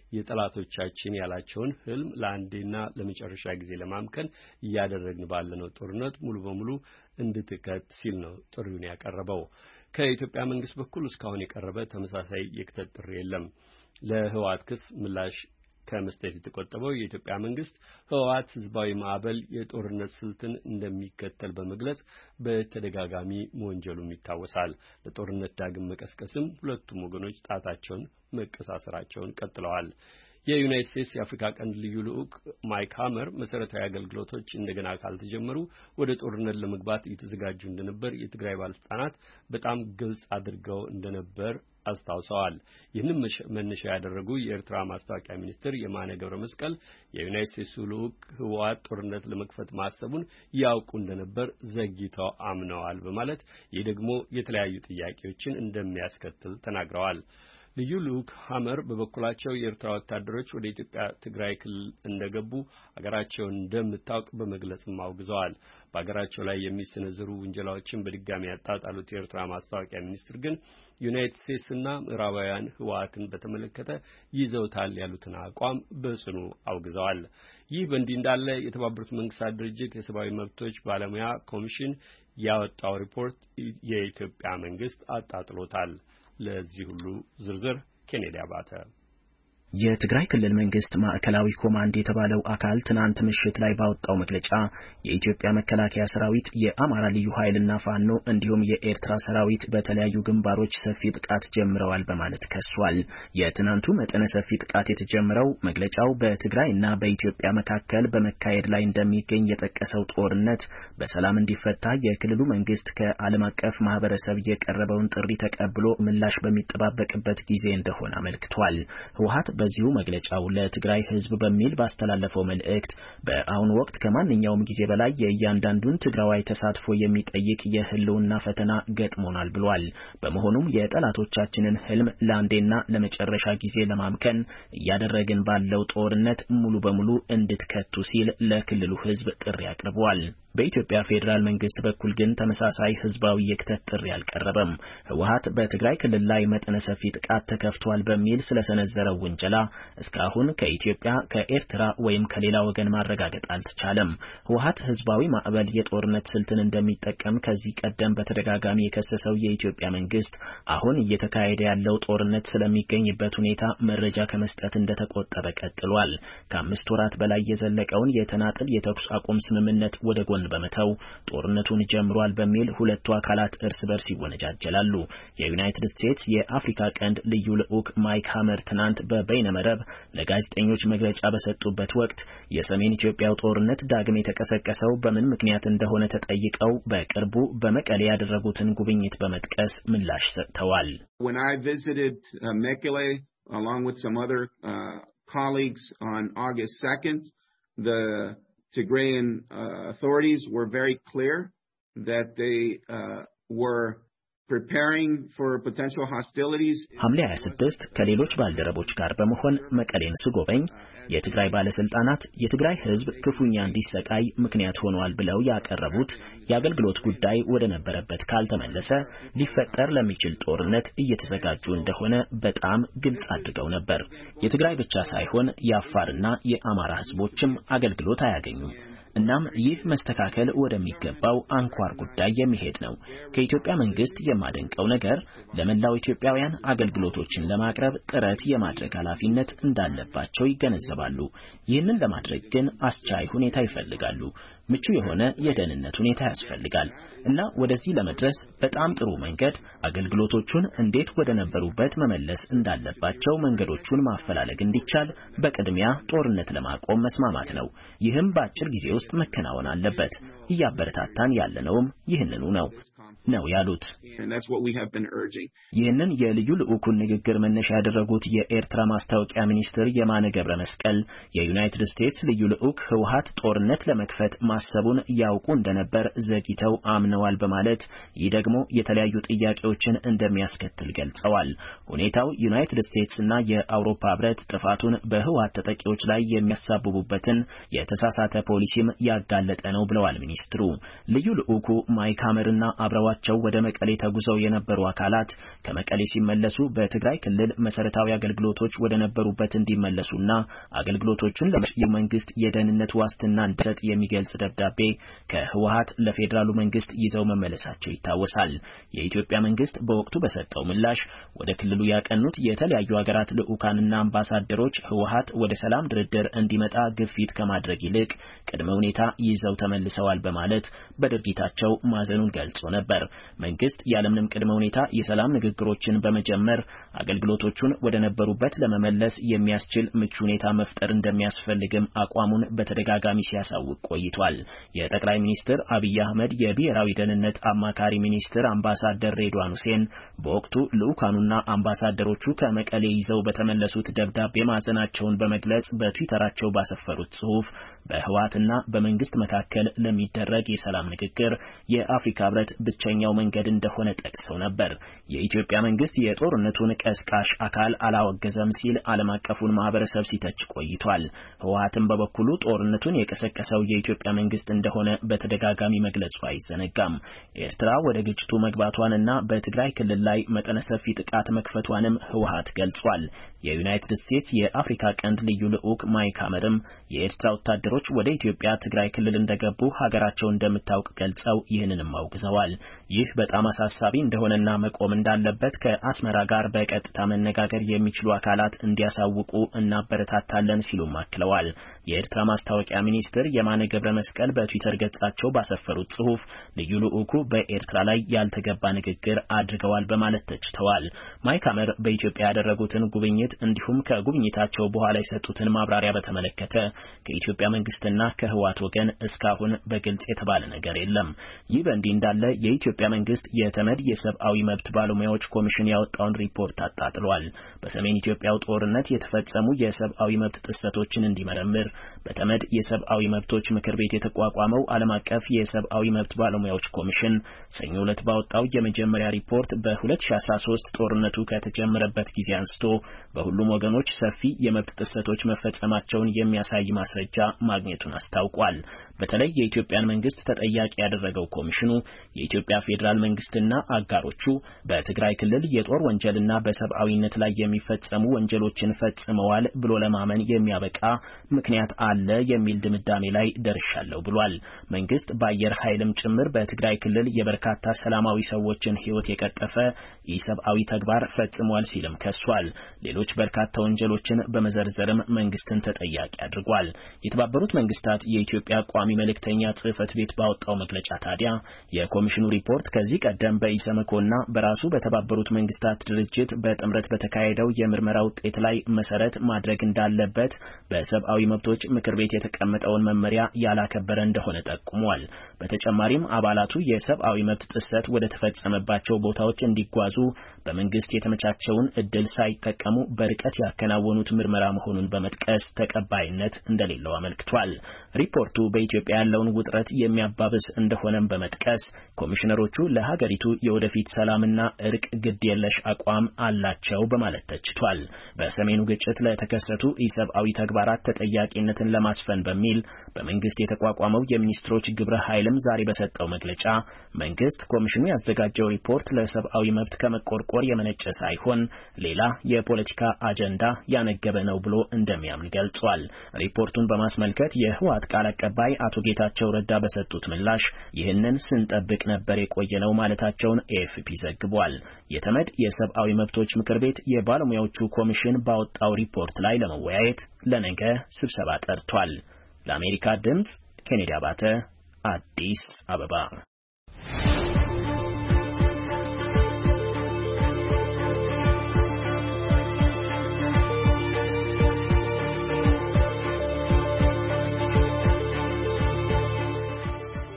B: የጠላቶቻችን ያላቸውን ህልም ለአንዴና ለመጨረሻ ጊዜ ለማምከን እያደረግን ባለነው ጦርነት ሙሉ በሙሉ እንድትከት ሲል ነው ጥሪውን ያቀረበው። ከኢትዮጵያ መንግስት በኩል እስካሁን የቀረበ ተመሳሳይ የክተት ጥሪ የለም። ለህወሓት ክስ ምላሽ ከመስጠት የተቆጠበው የኢትዮጵያ መንግስት ህወሓት ህዝባዊ ማዕበል የጦርነት ስልትን እንደሚከተል በመግለጽ በተደጋጋሚ መወንጀሉም ይታወሳል። ለጦርነት ዳግም መቀስቀስም ሁለቱም ወገኖች ጣታቸውን መቀሳሰራቸውን ቀጥለዋል። የዩናይትድ ስቴትስ የአፍሪካ ቀንድ ልዩ ልዑክ ማይክ ሃመር መሰረታዊ አገልግሎቶች እንደገና ካልተጀመሩ ወደ ጦርነት ለመግባት እየተዘጋጁ እንደነበር የትግራይ ባለስልጣናት በጣም ግልጽ አድርገው እንደነበር አስታውሰዋል። ይህንን መነሻ ያደረጉ የኤርትራ ማስታወቂያ ሚኒስትር የማነ ገብረ መስቀል የዩናይትድ ስቴትስ ልዑክ ህወሓት ጦርነት ለመክፈት ማሰቡን ያውቁ እንደነበር ዘግይተው አምነዋል በማለት ይህ ደግሞ የተለያዩ ጥያቄዎችን እንደሚያስከትል ተናግረዋል። ልዩ ልዑክ ሃመር በበኩላቸው የኤርትራ ወታደሮች ወደ ኢትዮጵያ ትግራይ ክልል እንደገቡ አገራቸውን እንደምታውቅ በመግለጽም አውግዘዋል። በአገራቸው ላይ የሚሰነዘሩ ውንጀላዎችን በድጋሚ ያጣጣሉት የኤርትራ ማስታወቂያ ሚኒስትር ግን ዩናይትድ ስቴትስና ምዕራባውያን ህወሓትን በተመለከተ ይዘውታል ያሉትን አቋም በጽኑ አውግዘዋል። ይህ በእንዲህ እንዳለ የተባበሩት መንግስታት ድርጅት የሰብአዊ መብቶች ባለሙያ ኮሚሽን ያወጣው ሪፖርት የኢትዮጵያ መንግስት አጣጥሎታል። ለዚህ ሁሉ ዝርዝር ኬኔዲ አባተ።
I: የትግራይ ክልል መንግስት ማዕከላዊ ኮማንድ የተባለው አካል ትናንት ምሽት ላይ ባወጣው መግለጫ የኢትዮጵያ መከላከያ ሰራዊት፣ የአማራ ልዩ ኃይልና ፋኖ እንዲሁም የኤርትራ ሰራዊት በተለያዩ ግንባሮች ሰፊ ጥቃት ጀምረዋል በማለት ከሷል። የትናንቱ መጠነ ሰፊ ጥቃት የተጀመረው መግለጫው በትግራይና በኢትዮጵያ መካከል በመካሄድ ላይ እንደሚገኝ የጠቀሰው ጦርነት በሰላም እንዲፈታ የክልሉ መንግስት ከዓለም አቀፍ ማህበረሰብ የቀረበውን ጥሪ ተቀብሎ ምላሽ በሚጠባበቅበት ጊዜ እንደሆነ አመልክቷል። ህወሓት በዚሁ መግለጫው ለትግራይ ህዝብ በሚል ባስተላለፈው መልእክት በአሁኑ ወቅት ከማንኛውም ጊዜ በላይ የእያንዳንዱን ትግራዋይ ተሳትፎ የሚጠይቅ የህልውና ፈተና ገጥሞናል ብሏል። በመሆኑም የጠላቶቻችንን ህልም ለአንዴና ለመጨረሻ ጊዜ ለማምከን እያደረግን ባለው ጦርነት ሙሉ በሙሉ እንድትከቱ ሲል ለክልሉ ህዝብ ጥሪ አቅርቧል። በኢትዮጵያ ፌዴራል መንግስት በኩል ግን ተመሳሳይ ህዝባዊ የክተት ጥሪ አልቀረበም። ህወሓት በትግራይ ክልል ላይ መጠነ ሰፊ ጥቃት ተከፍቷል በሚል ስለሰነዘረው ውንጀላ እስካሁን ከኢትዮጵያ፣ ከኤርትራ ወይም ከሌላ ወገን ማረጋገጥ አልተቻለም። ህወሓት ህዝባዊ ማዕበል የጦርነት ስልትን እንደሚጠቀም ከዚህ ቀደም በተደጋጋሚ የከሰሰው የኢትዮጵያ መንግስት አሁን እየተካሄደ ያለው ጦርነት ስለሚገኝበት ሁኔታ መረጃ ከመስጠት እንደተቆጠበ ቀጥሏል። ከአምስት ወራት በላይ የዘለቀውን የተናጥል የተኩስ አቁም ስምምነት ወደ ጎን በመተው ጦርነቱን ጀምሯል በሚል ሁለቱ አካላት እርስ በርስ ይወነጃጀላሉ። የዩናይትድ ስቴትስ የአፍሪካ ቀንድ ልዩ ልዑክ ማይክ ሃመር ትናንት በበይነመረብ ለጋዜጠኞች መግለጫ በሰጡበት ወቅት የሰሜን ኢትዮጵያው ጦርነት ዳግም የተቀሰቀሰው በምን ምክንያት እንደሆነ ተጠይቀው በቅርቡ በመቀሌ ያደረጉትን ጉብኝት በመጥቀስ ምላሽ ሰጥተዋል።
E: When I visited uh, Mekelle along with some other uh, colleagues on August second, the Tigrayan uh, authorities were very clear that they uh, were preparing for potential hostilities.
I: ሐምሌ ሃያ ስድስት ከሌሎች ባልደረቦች ጋር በመሆን መቀሌን ስጎበኝ የትግራይ ባለስልጣናት የትግራይ ህዝብ ክፉኛ እንዲሰቃይ ምክንያት ሆኗል ብለው ያቀረቡት የአገልግሎት ጉዳይ ወደ ነበረበት ካልተመለሰ ሊፈጠር ለሚችል ጦርነት እየተዘጋጁ እንደሆነ በጣም ግልጽ አድርገው ነበር። የትግራይ ብቻ ሳይሆን የአፋርና የአማራ ህዝቦችም አገልግሎት አያገኙም። እናም ይህ መስተካከል ወደሚገባው አንኳር ጉዳይ የሚሄድ ነው። ከኢትዮጵያ መንግስት የማደንቀው ነገር ለመላው ኢትዮጵያውያን አገልግሎቶችን ለማቅረብ ጥረት የማድረግ ኃላፊነት እንዳለባቸው ይገነዘባሉ። ይህንን ለማድረግ ግን አስቻይ ሁኔታ ይፈልጋሉ። ምቹ የሆነ የደህንነት ሁኔታ ያስፈልጋል እና ወደዚህ ለመድረስ በጣም ጥሩ መንገድ አገልግሎቶቹን እንዴት ወደ ነበሩበት መመለስ እንዳለባቸው መንገዶቹን ማፈላለግ እንዲቻል በቅድሚያ ጦርነት ለማቆም መስማማት ነው። ይህም በአጭር ጊዜ ውስጥ መከናወን አለበት። እያበረታታን ያለነውም ይህንኑ ነው። ነው ያሉት።
E: And that's what we have been urging.
I: ይህንን የልዩ ልዑኩን ንግግር መነሻ ያደረጉት የኤርትራ ማስታወቂያ ሚኒስትር የማነ ገብረ መስቀል የዩናይትድ ስቴትስ ልዩ ልዑክ ህወሓት ጦርነት ለመክፈት ማሰቡን ያውቁ እንደነበር ዘግይተው አምነዋል በማለት ይህ ደግሞ የተለያዩ ጥያቄዎችን እንደሚያስከትል ገልጸዋል። ሁኔታው ዩናይትድ ስቴትስ እና የአውሮፓ ህብረት ጥፋቱን በህወሓት ተጠቂዎች ላይ የሚያሳብቡበትን የተሳሳተ ፖሊሲም ያጋለጠ ነው ብለዋል ሚኒስትሩ። ልዩ ልዑኩ ማይክ ሀመርና አብረዋቸው ወደ መቀሌ ተጉዘው የነበሩ አካላት ከመቀሌ ሲመለሱ በትግራይ ክልል መሰረታዊ አገልግሎቶች ወደ ነበሩበት እንዲመለሱና አገልግሎቶቹን ለመንግስት የደህንነት ዋስትና እንዲሰጥ የሚገልጽ ደብዳቤ ከህወሓት ለፌዴራሉ መንግስት ይዘው መመለሳቸው ይታወሳል። የኢትዮጵያ መንግስት በወቅቱ በሰጠው ምላሽ ወደ ክልሉ ያቀኑት የተለያዩ ሀገራት ልዑካንና አምባሳደሮች ህወሓት ወደ ሰላም ድርድር እንዲመጣ ግፊት ከማድረግ ይልቅ ቅድመ ሁኔታ ይዘው ተመልሰዋል በማለት በድርጊታቸው ማዘኑን ገልጾ ነበር። መንግስት ያለምንም ቅድመ ሁኔታ የሰላም ንግግሮችን በመጀመር አገልግሎቶቹን ወደ ነበሩበት ለመመለስ የሚያስችል ምቹ ሁኔታ መፍጠር እንደሚያስፈልግም አቋሙን በተደጋጋሚ ሲያሳውቅ ቆይቷል። የጠቅላይ ሚኒስትር አብይ አህመድ የብሔራዊ ደህንነት አማካሪ ሚኒስትር አምባሳደር ሬድዋን ሁሴን በወቅቱ ልዑካኑና አምባሳደሮቹ ከመቀሌ ይዘው በተመለሱት ደብዳቤ ማዘናቸውን በመግለጽ በትዊተራቸው ባሰፈሩት ጽሑፍ በህወሓትና በመንግስት መካከል ለሚደረግ የሰላም ንግግር የአፍሪካ ህብረት ብቸኛው መንገድ እንደሆነ ጠቅሰው ነበር። የኢትዮጵያ መንግስት የጦርነቱን ቀስቃሽ አካል አላወገዘም ሲል ዓለም አቀፉን ማህበረሰብ ሲተች ቆይቷል። ህወሓትም በበኩሉ ጦርነቱን የቀሰቀሰው የኢትዮጵያ መንግስት እንደሆነ በተደጋጋሚ መግለጹ አይዘነጋም። ኤርትራ ወደ ግጭቱ መግባቷንና በትግራይ ክልል ላይ መጠነ ሰፊ ጥቃት መክፈቷንም ህወሓት ገልጿል። የዩናይትድ ስቴትስ የአፍሪካ ቀንድ ልዩ ልዑክ ማይክ ሀመርም የኤርትራ ወታደሮች ወደ ኢትዮጵያ ትግራይ ክልል እንደገቡ ሀገራቸው እንደምታውቅ ገልጸው ይህንንም አውግዘዋል። ይህ በጣም አሳሳቢ እንደሆነና መቆም እንዳለበት ከአስመራ ጋር በቀጥታ መነጋገር የሚችሉ አካላት እንዲያሳውቁ እናበረታታለን ሲሉም አክለዋል። የኤርትራ ማስታወቂያ ሚኒስትር የማነ ገብረ መስቀል በትዊተር ገጻቸው ባሰፈሩት ጽሑፍ ልዩ ልዑኩ በኤርትራ ላይ ያልተገባ ንግግር አድርገዋል በማለት ተችተዋል። ማይክ ሀመር በኢትዮጵያ ያደረጉትን ጉብኝት እንዲሁም ከጉብኝታቸው በኋላ የሰጡትን ማብራሪያ በተመለከተ ከኢትዮጵያ መንግስትና ከህወሓት ወገን እስካሁን በግልጽ የተባለ ነገር የለም። ይህ በእንዲህ እንዳለ የኢትዮጵያ መንግስት የተመድ የሰብአዊ መብት ባለሙያዎች ኮሚሽን ያወጣውን ሪፖርት አጣጥሏል። በሰሜን ኢትዮጵያው ጦርነት የተፈጸሙ የሰብአዊ መብት ጥሰቶችን እንዲመረምር በተመድ የሰብአዊ መብቶች ምክር ቤት የተቋቋመው ዓለም አቀፍ የሰብአዊ መብት ባለሙያዎች ኮሚሽን ሰኞ ዕለት ባወጣው የመጀመሪያ ሪፖርት በ2013 ጦርነቱ ከተጀመረበት ጊዜ አንስቶ በሁሉም ወገኖች ሰፊ የመብት ጥሰቶች መፈጸማቸውን የሚያሳይ ማስረጃ ማግኘቱን አስታውቋል። በተለይ የኢትዮጵያን መንግስት ተጠያቂ ያደረገው ኮሚሽኑ የኢትዮጵያ ፌዴራል መንግስትና አጋሮቹ በትግራይ ክልል የጦር ወንጀልና በሰብአዊነት ላይ የሚፈጸሙ ወንጀሎችን ፈጽመዋል ብሎ ለማመን የሚያበቃ ምክንያት አለ የሚል ድምዳሜ ላይ ደርሻለሁ ብሏል። መንግስት በአየር ኃይልም ጭምር በትግራይ ክልል የበርካታ ሰላማዊ ሰዎችን ህይወት የቀጠፈ ኢሰብአዊ ተግባር ፈጽሟል ሲልም ከሷል። ሌሎች በርካታ ወንጀሎችን በመዘርዘርም መንግስትን ተጠያቂ አድርጓል። የተባበሩት መንግስታት የኢትዮጵያ ቋሚ መልእክተኛ ጽህፈት ቤት ባወጣው መግለጫ ታዲያ የኮሚሽኑ ሪፖርት ከዚህ ቀደም በኢሰመኮና በራሱ በተባበሩት መንግስታት ድርጅት በጥምረት በተካሄደው የምርመራ ውጤት ላይ መሰረት ማድረግ እንዳለበት በሰብአዊ መብቶች ምክር ቤት የተቀመጠውን መመሪያ ያላከበረ እንደሆነ ጠቁሟል። በተጨማሪም አባላቱ የሰብአዊ መብት ጥሰት ወደ ተፈጸመባቸው ቦታዎች እንዲጓዙ በመንግስት የተመቻቸውን እድል ሳይጠቀሙ በርቀት ያከናወኑት ምርመራ መሆኑን በመጥቀስ ተቀባይነት እንደሌለው አመልክቷል። ሪፖርቱ በኢትዮጵያ ያለውን ውጥረት የሚያባብስ እንደሆነም በመጥቀስ ኮሚሽነሮቹ ለሀገሪቱ የወደፊት ሰላምና እርቅ ግድ የለሽ አቋም አላቸው በማለት ተችቷል። በሰሜኑ ግጭት ለተከሰቱ ኢሰብአዊ ተግባራት ተጠያቂነትን ለማስፈን በሚል በመንግስት የተቋቋመው የሚኒስትሮች ግብረ ኃይልም ዛሬ በሰጠው መግለጫ መንግስት ኮሚሽኑ ያዘጋጀው ሪፖርት ለሰብአዊ መብት ከመቆርቆር የመነጨ ሳይሆን ሌላ የፖለቲካ አጀንዳ ያነገበ ነው ብሎ እንደሚያምን ገልጿል። ሪፖርቱን በማስመልከት የህወሓት ቃል አቀባይ አቶ ጌታቸው ረዳ በሰጡት ምላሽ ይህንን ስንጠብቅ ነበር የቆየነው ማለታቸውን ኤኤፍፒ ዘግቧል። የተመድ የሰብአዊ መብቶች ምክር ቤት የባለሙያዎቹ ኮሚሽን ባወጣው ሪፖርት ላይ ለመወያየት ለነገ ስብሰባ ጠርቷል። ለአሜሪካ ድምጽ ኬኔዲ አባተ አዲስ አበባ።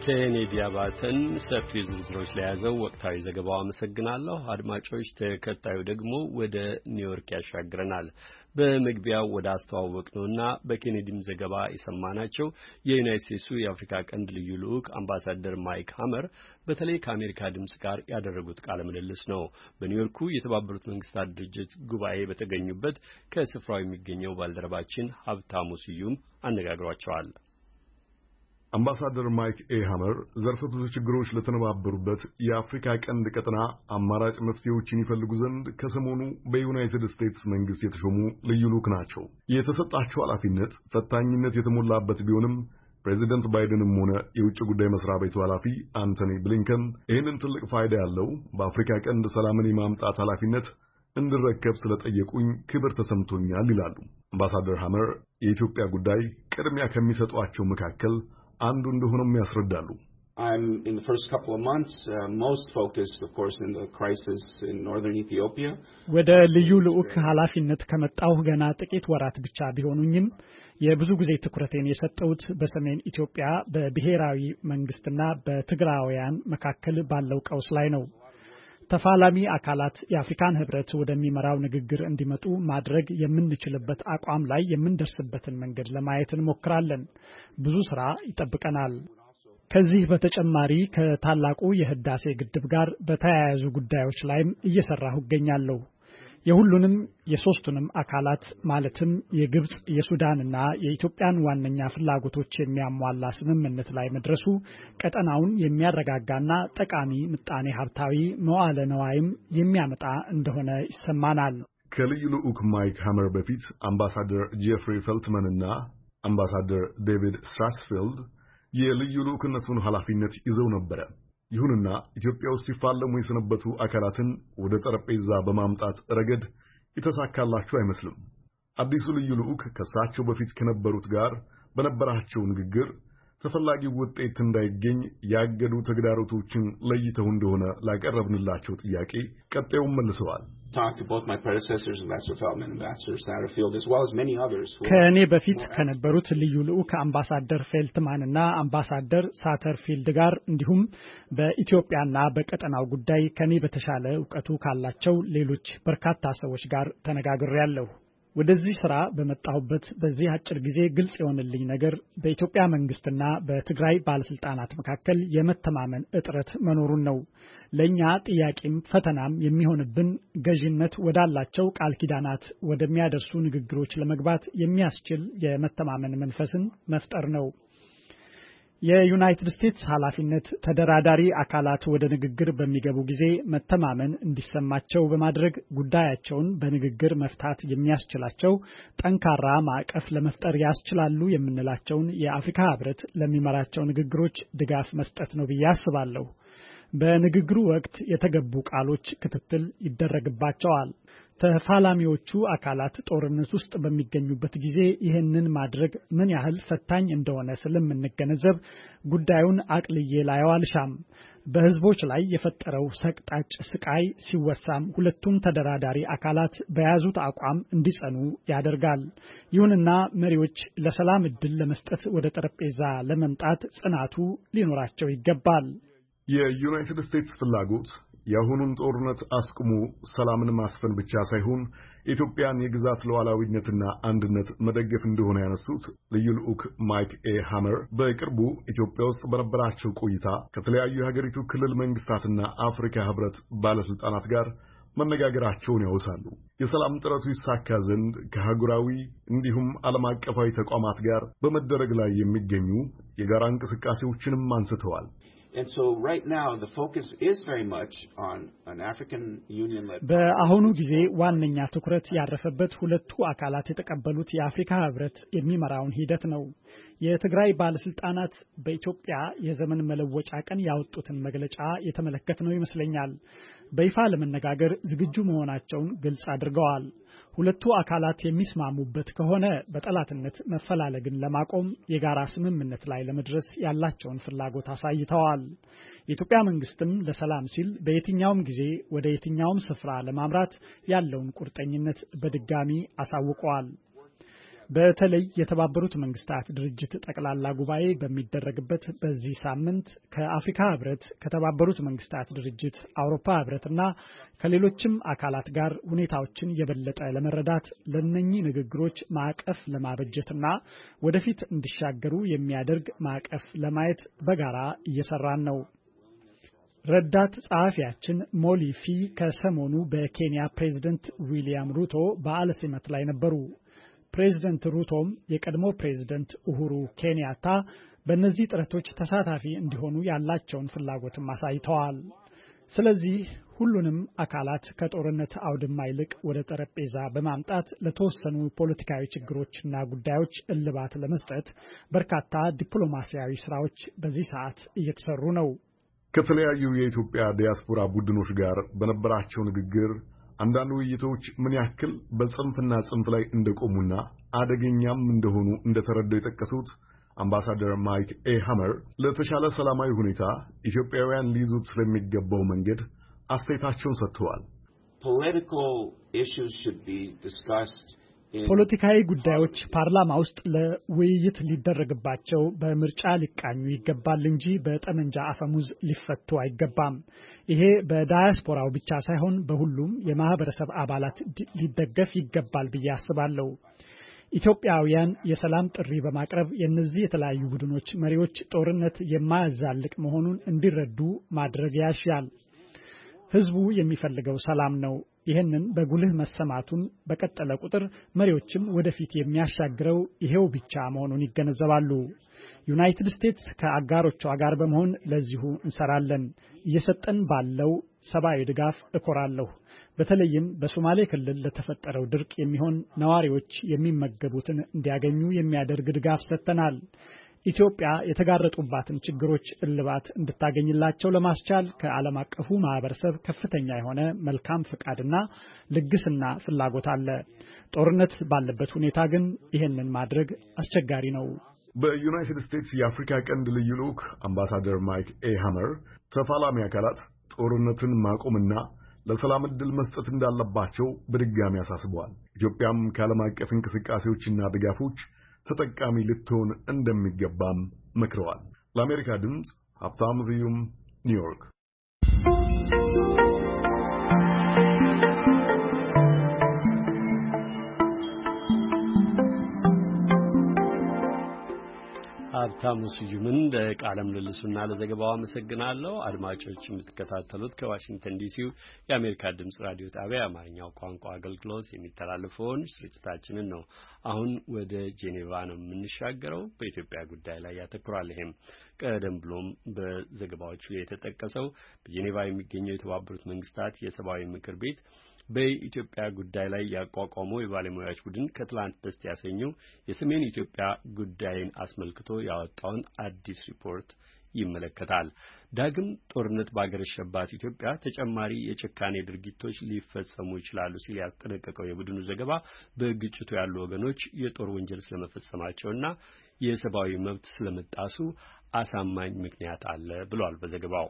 B: ኬኔዲ አባተን ሰፊ ዝርዝሮች ለያዘው ወቅታዊ ዘገባው አመሰግናለሁ። አድማጮች፣ ተከታዩ ደግሞ ወደ ኒውዮርክ ያሻግረናል። በመግቢያው ወደ አስተዋወቅነውና በኬኔዲም ዘገባ የሰማናቸው የዩናይትድ ስቴትሱ የአፍሪካ ቀንድ ልዩ ልዑክ አምባሳደር ማይክ ሀመር በተለይ ከአሜሪካ ድምጽ ጋር ያደረጉት ቃለ ምልልስ ነው። በኒውዮርኩ የተባበሩት መንግስታት ድርጅት ጉባኤ በተገኙበት ከስፍራው የሚገኘው ባልደረባችን ሀብታሙ ስዩም አነጋግሯቸዋል።
F: አምባሳደር ማይክ ኤ ሀመር ዘርፈ ብዙ ችግሮች ለተነባበሩበት የአፍሪካ ቀንድ ቀጠና አማራጭ መፍትሄዎችን ይፈልጉ ዘንድ ከሰሞኑ በዩናይትድ ስቴትስ መንግስት የተሾሙ ልዩ ልዑክ ናቸው። የተሰጣቸው ኃላፊነት ፈታኝነት የተሞላበት ቢሆንም ፕሬዚደንት ባይደንም ሆነ የውጭ ጉዳይ መስሪያ ቤቱ ኃላፊ አንቶኒ ብሊንከን ይህንን ትልቅ ፋይዳ ያለው በአፍሪካ ቀንድ ሰላምን የማምጣት ኃላፊነት እንድረከብ ስለጠየቁኝ ክብር ተሰምቶኛል ይላሉ። አምባሳደር ሀመር የኢትዮጵያ ጉዳይ ቅድሚያ ከሚሰጧቸው መካከል አንዱ እንደሆነም ያስረዳሉ።
E: I'm in the first couple of months uh, most focused of course in the crisis in northern Ethiopia.
D: ወደ ልዩ ልዑክ ኃላፊነት ከመጣሁ ገና ጥቂት ወራት ብቻ ቢሆኑኝም የብዙ ጊዜ ትኩረቴን የሰጠሁት በሰሜን ኢትዮጵያ በብሔራዊ መንግስትና በትግራውያን መካከል ባለው ቀውስ ላይ ነው። ተፋላሚ አካላት የአፍሪካን ህብረት ወደሚመራው ንግግር እንዲመጡ ማድረግ የምንችልበት አቋም ላይ የምንደርስበትን መንገድ ለማየት እንሞክራለን። ብዙ ስራ ይጠብቀናል። ከዚህ በተጨማሪ ከታላቁ የህዳሴ ግድብ ጋር በተያያዙ ጉዳዮች ላይም እየሰራሁ እገኛለሁ። የሁሉንም የሶስቱንም አካላት ማለትም የግብጽ የሱዳንና የኢትዮጵያን ዋነኛ ፍላጎቶች የሚያሟላ ስምምነት ላይ መድረሱ ቀጠናውን የሚያረጋጋና ጠቃሚ ምጣኔ ሀብታዊ መዋዕለ ነዋይም የሚያመጣ እንደሆነ ይሰማናል።
F: ከልዩ ልዑክ ማይክ ሀመር በፊት አምባሳደር ጄፍሪ ፌልትመን እና አምባሳደር ዴቪድ ስትራስፊልድ የልዩ ልዑክነቱን ኃላፊነት ይዘው ነበር። ይሁንና ኢትዮጵያ ውስጥ ሲፋለሙ የሰነበቱ አካላትን ወደ ጠረጴዛ በማምጣት ረገድ የተሳካላቸው አይመስልም። አዲሱ ልዩ ልዑክ ከሳቸው በፊት ከነበሩት ጋር በነበራቸው ንግግር ተፈላጊው ውጤት እንዳይገኝ ያገዱ ተግዳሮቶችን ለይተው እንደሆነ ላቀረብንላቸው ጥያቄ ቀጣዩን መልሰዋል።
D: ከእኔ በፊት ከነበሩት ልዩ ልዑክ አምባሳደር ፌልትማን እና አምባሳደር ሳተርፊልድ ጋር እንዲሁም በኢትዮጵያና በቀጠናው ጉዳይ ከኔ በተሻለ ዕውቀቱ ካላቸው ሌሎች በርካታ ሰዎች ጋር ተነጋግሬያለሁ። ወደዚህ ስራ በመጣሁበት በዚህ አጭር ጊዜ ግልጽ የሆነልኝ ነገር በኢትዮጵያ መንግስትና በትግራይ ባለስልጣናት መካከል የመተማመን እጥረት መኖሩን ነው። ለኛ ጥያቄም ፈተናም የሚሆንብን ገዥነት ወዳላቸው ቃል ኪዳናት ወደሚያደርሱ ንግግሮች ለመግባት የሚያስችል የመተማመን መንፈስን መፍጠር ነው። የዩናይትድ ስቴትስ ኃላፊነት ተደራዳሪ አካላት ወደ ንግግር በሚገቡ ጊዜ መተማመን እንዲሰማቸው በማድረግ ጉዳያቸውን በንግግር መፍታት የሚያስችላቸው ጠንካራ ማዕቀፍ ለመፍጠር ያስችላሉ የምንላቸውን የአፍሪካ ህብረት ለሚመራቸው ንግግሮች ድጋፍ መስጠት ነው ብዬ አስባለሁ። በንግግሩ ወቅት የተገቡ ቃሎች ክትትል ይደረግባቸዋል። ተፋላሚዎቹ አካላት ጦርነት ውስጥ በሚገኙበት ጊዜ ይህንን ማድረግ ምን ያህል ፈታኝ እንደሆነ ስለምንገነዘብ ጉዳዩን አቅልዬ ላየው አልሻም። በህዝቦች ላይ የፈጠረው ሰቅጣጭ ስቃይ ሲወሳም ሁለቱም ተደራዳሪ አካላት በያዙት አቋም እንዲጸኑ ያደርጋል። ይሁንና መሪዎች ለሰላም እድል ለመስጠት ወደ ጠረጴዛ ለመምጣት ጽናቱ ሊኖራቸው ይገባል።
F: የዩናይትድ ስቴትስ ፍላጎት የአሁኑን ጦርነት አስቁሞ ሰላምን ማስፈን ብቻ ሳይሆን ኢትዮጵያን የግዛት ሉዓላዊነትና አንድነት መደገፍ እንደሆነ ያነሱት ልዩ ልዑክ ማይክ ኤ ሀመር በቅርቡ ኢትዮጵያ ውስጥ በነበራቸው ቆይታ ከተለያዩ የሀገሪቱ ክልል መንግስታትና አፍሪካ ህብረት ባለስልጣናት ጋር መነጋገራቸውን ያወሳሉ። የሰላም ጥረቱ ይሳካ ዘንድ ከሀገራዊ እንዲሁም ዓለም አቀፋዊ ተቋማት ጋር በመደረግ ላይ የሚገኙ የጋራ እንቅስቃሴዎችንም አንስተዋል።
E: And so right now the focus is very much on an African Union led
D: በአሁኑ ጊዜ ዋነኛ ትኩረት ያረፈበት ሁለቱ አካላት የተቀበሉት የአፍሪካ ህብረት የሚመራውን ሂደት ነው። የትግራይ ባለስልጣናት በኢትዮጵያ የዘመን መለወጫ ቀን ያወጡትን መግለጫ የተመለከትነው ይመስለኛል። በይፋ ለመነጋገር ዝግጁ መሆናቸውን ግልጽ አድርገዋል። ሁለቱ አካላት የሚስማሙበት ከሆነ በጠላትነት መፈላለግን ለማቆም የጋራ ስምምነት ላይ ለመድረስ ያላቸውን ፍላጎት አሳይተዋል። የኢትዮጵያ መንግስትም ለሰላም ሲል በየትኛውም ጊዜ ወደ የትኛውም ስፍራ ለማምራት ያለውን ቁርጠኝነት በድጋሚ አሳውቀዋል። በተለይ የተባበሩት መንግስታት ድርጅት ጠቅላላ ጉባኤ በሚደረግበት በዚህ ሳምንት ከአፍሪካ ህብረት፣ ከተባበሩት መንግስታት ድርጅት፣ አውሮፓ ህብረትና ከሌሎችም አካላት ጋር ሁኔታዎችን የበለጠ ለመረዳት ለነኚህ ንግግሮች ማዕቀፍ ለማበጀትና ወደፊት እንዲሻገሩ የሚያደርግ ማዕቀፍ ለማየት በጋራ እየሰራን ነው። ረዳት ጸሐፊያችን ሞሊፊ ከሰሞኑ በኬንያ ፕሬዝዳንት ዊሊያም ሩቶ በዓለ ሲመት ላይ ነበሩ። ፕሬዝዳንት ሩቶም የቀድሞ ፕሬዝዳንት ኡሁሩ ኬንያታ በእነዚህ ጥረቶች ተሳታፊ እንዲሆኑ ያላቸውን ፍላጎትም አሳይተዋል። ስለዚህ ሁሉንም አካላት ከጦርነት አውድማ ይልቅ ወደ ጠረጴዛ በማምጣት ለተወሰኑ ፖለቲካዊ ችግሮችና ጉዳዮች እልባት ለመስጠት በርካታ ዲፕሎማሲያዊ ስራዎች በዚህ ሰዓት እየተሰሩ ነው።
F: ከተለያዩ የኢትዮጵያ ዲያስፖራ ቡድኖች ጋር በነበራቸው ንግግር አንዳንድ ውይይቶች ምን ያክል በጽንፍና ጽንፍ ላይ እንደቆሙና አደገኛም እንደሆኑ እንደተረዳው የጠቀሱት አምባሳደር ማይክ ኤ ሃመር ለተሻለ ሰላማዊ ሁኔታ ኢትዮጵያውያን ሊይዙት ስለሚገባው መንገድ አስተያየታቸውን ሰጥተዋል።
D: ፖለቲካዊ ጉዳዮች ፓርላማ ውስጥ ለውይይት ሊደረግባቸው በምርጫ ሊቃኙ ይገባል እንጂ በጠመንጃ አፈሙዝ ሊፈቱ አይገባም። ይሄ በዳያስፖራው ብቻ ሳይሆን በሁሉም የማህበረሰብ አባላት ሊደገፍ ይገባል ብዬ አስባለሁ። ኢትዮጵያውያን የሰላም ጥሪ በማቅረብ የነዚህ የተለያዩ ቡድኖች መሪዎች ጦርነት የማያዛልቅ መሆኑን እንዲረዱ ማድረግ ያሻል። ህዝቡ የሚፈልገው ሰላም ነው። ይህንን በጉልህ መሰማቱን በቀጠለ ቁጥር መሪዎችም ወደፊት የሚያሻግረው ይሄው ብቻ መሆኑን ይገነዘባሉ። ዩናይትድ ስቴትስ ከአጋሮቿ ጋር በመሆን ለዚሁ እንሰራለን። እየሰጠን ባለው ሰብአዊ ድጋፍ እኮራለሁ። በተለይም በሶማሌ ክልል ለተፈጠረው ድርቅ የሚሆን ነዋሪዎች የሚመገቡትን እንዲያገኙ የሚያደርግ ድጋፍ ሰጥተናል። ኢትዮጵያ የተጋረጡባትን ችግሮች እልባት እንድታገኝላቸው ለማስቻል ከዓለም አቀፉ ማህበረሰብ ከፍተኛ የሆነ መልካም ፍቃድና ልግስና ፍላጎት አለ። ጦርነት ባለበት ሁኔታ ግን ይህንን ማድረግ አስቸጋሪ ነው።
F: በዩናይትድ ስቴትስ የአፍሪካ ቀንድ ልዩ ልዑክ አምባሳደር ማይክ ኤ ሃመር ተፋላሚ አካላት ጦርነትን ማቆምና ለሰላም ዕድል መስጠት እንዳለባቸው በድጋሚ አሳስበዋል። ኢትዮጵያም ከዓለም አቀፍ እንቅስቃሴዎችና ድጋፎች ተጠቃሚ ልትሆን እንደሚገባም መክረዋል። ለአሜሪካ ድምፅ ሀብታሙ ስዩም ኒውዮርክ።
B: ሀብታሙ ስዩምን ለቃለ ምልልሱና ለዘገባው አመሰግናለሁ። አድማጮች የምትከታተሉት ከዋሽንግተን ዲሲው የአሜሪካ ድምጽ ራዲዮ ጣቢያ የአማርኛው ቋንቋ አገልግሎት የሚተላለፈውን ስርጭታችንን ነው። አሁን ወደ ጄኔቫ ነው የምንሻገረው። በኢትዮጵያ ጉዳይ ላይ ያተኩራል። ይሄም ቀደም ብሎም በዘገባዎቹ የተጠቀሰው በጄኔቫ የሚገኘው የተባበሩት መንግስታት የሰብአዊ ምክር ቤት በኢትዮጵያ ጉዳይ ላይ ያቋቋመው የባለሙያዎች ቡድን ከትላንት በስቲያ ሰኞ የሰሜን ኢትዮጵያ ጉዳይን አስመልክቶ ያወጣውን አዲስ ሪፖርት ይመለከታል። ዳግም ጦርነት ባገረሸባት ኢትዮጵያ ተጨማሪ የጭካኔ ድርጊቶች ሊፈጸሙ ይችላሉ ሲል ያስጠነቀቀው የቡድኑ ዘገባ በግጭቱ ያሉ ወገኖች የጦር ወንጀል ስለመፈጸማቸውና የሰብአዊ መብት ስለመጣሱ አሳማኝ ምክንያት አለ ብሏል በዘገባው።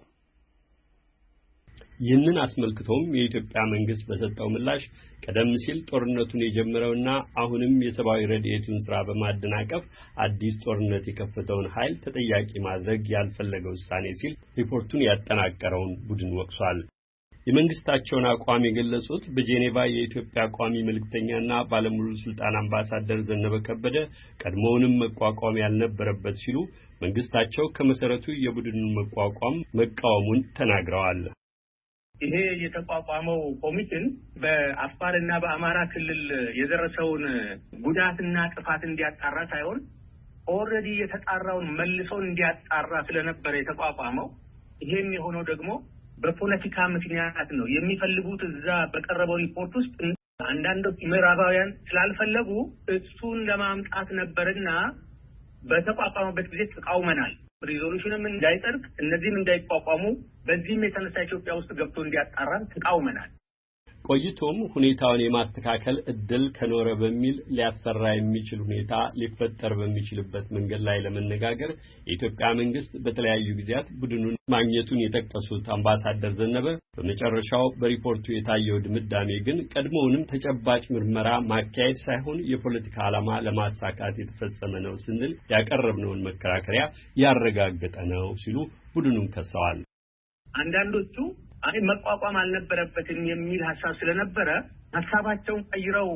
B: ይህንን አስመልክቶም የኢትዮጵያ መንግስት በሰጠው ምላሽ ቀደም ሲል ጦርነቱን የጀመረውና አሁንም የሰብአዊ ረድኤቱን ስራ በማደናቀፍ አዲስ ጦርነት የከፈተውን ኃይል ተጠያቂ ማድረግ ያልፈለገ ውሳኔ ሲል ሪፖርቱን ያጠናቀረውን ቡድን ወቅሷል። የመንግስታቸውን አቋም የገለጹት በጄኔቫ የኢትዮጵያ ቋሚ መልእክተኛና ባለሙሉ ስልጣን አምባሳደር ዘነበ ከበደ ቀድሞውንም መቋቋም ያልነበረበት ሲሉ መንግስታቸው ከመሰረቱ የቡድኑን መቋቋም መቃወሙን ተናግረዋል።
J: ይሄ የተቋቋመው ኮሚሽን በአፋርና በአማራ ክልል የደረሰውን ጉዳትና ጥፋት እንዲያጣራ ሳይሆን ኦልሬዲ የተጣራውን መልሶን እንዲያጣራ ስለነበረ የተቋቋመው። ይሄም የሆነው ደግሞ በፖለቲካ ምክንያት ነው። የሚፈልጉት እዛ በቀረበው ሪፖርት ውስጥ አንዳንዶች ምዕራባውያን ስላልፈለጉ እሱን ለማምጣት ነበርና በተቋቋመበት ጊዜ ተቃውመናል። ሪዞሉሽንም እንዳይጸድቅ እነዚህም እንዳይቋቋሙ በዚህም የተነሳ ኢትዮጵያ ውስጥ ገብቶ እንዲያጣራን ተቃውመናል።
B: ቆይቶም ሁኔታውን የማስተካከል እድል ከኖረ በሚል ሊያሰራ የሚችል ሁኔታ ሊፈጠር በሚችልበት መንገድ ላይ ለመነጋገር የኢትዮጵያ መንግስት በተለያዩ ጊዜያት ቡድኑን ማግኘቱን የጠቀሱት አምባሳደር ዘነበ በመጨረሻው በሪፖርቱ የታየው ድምዳሜ ግን ቀድሞውንም ተጨባጭ ምርመራ ማካሄድ ሳይሆን የፖለቲካ ዓላማ ለማሳካት የተፈጸመ ነው ስንል ያቀረብነውን መከራከሪያ ያረጋገጠ ነው ሲሉ ቡድኑን ከሰዋል።
J: አንዳንዶቹ አይ መቋቋም አልነበረበትም የሚል ሐሳብ ስለነበረ ሐሳባቸውን ቀይረው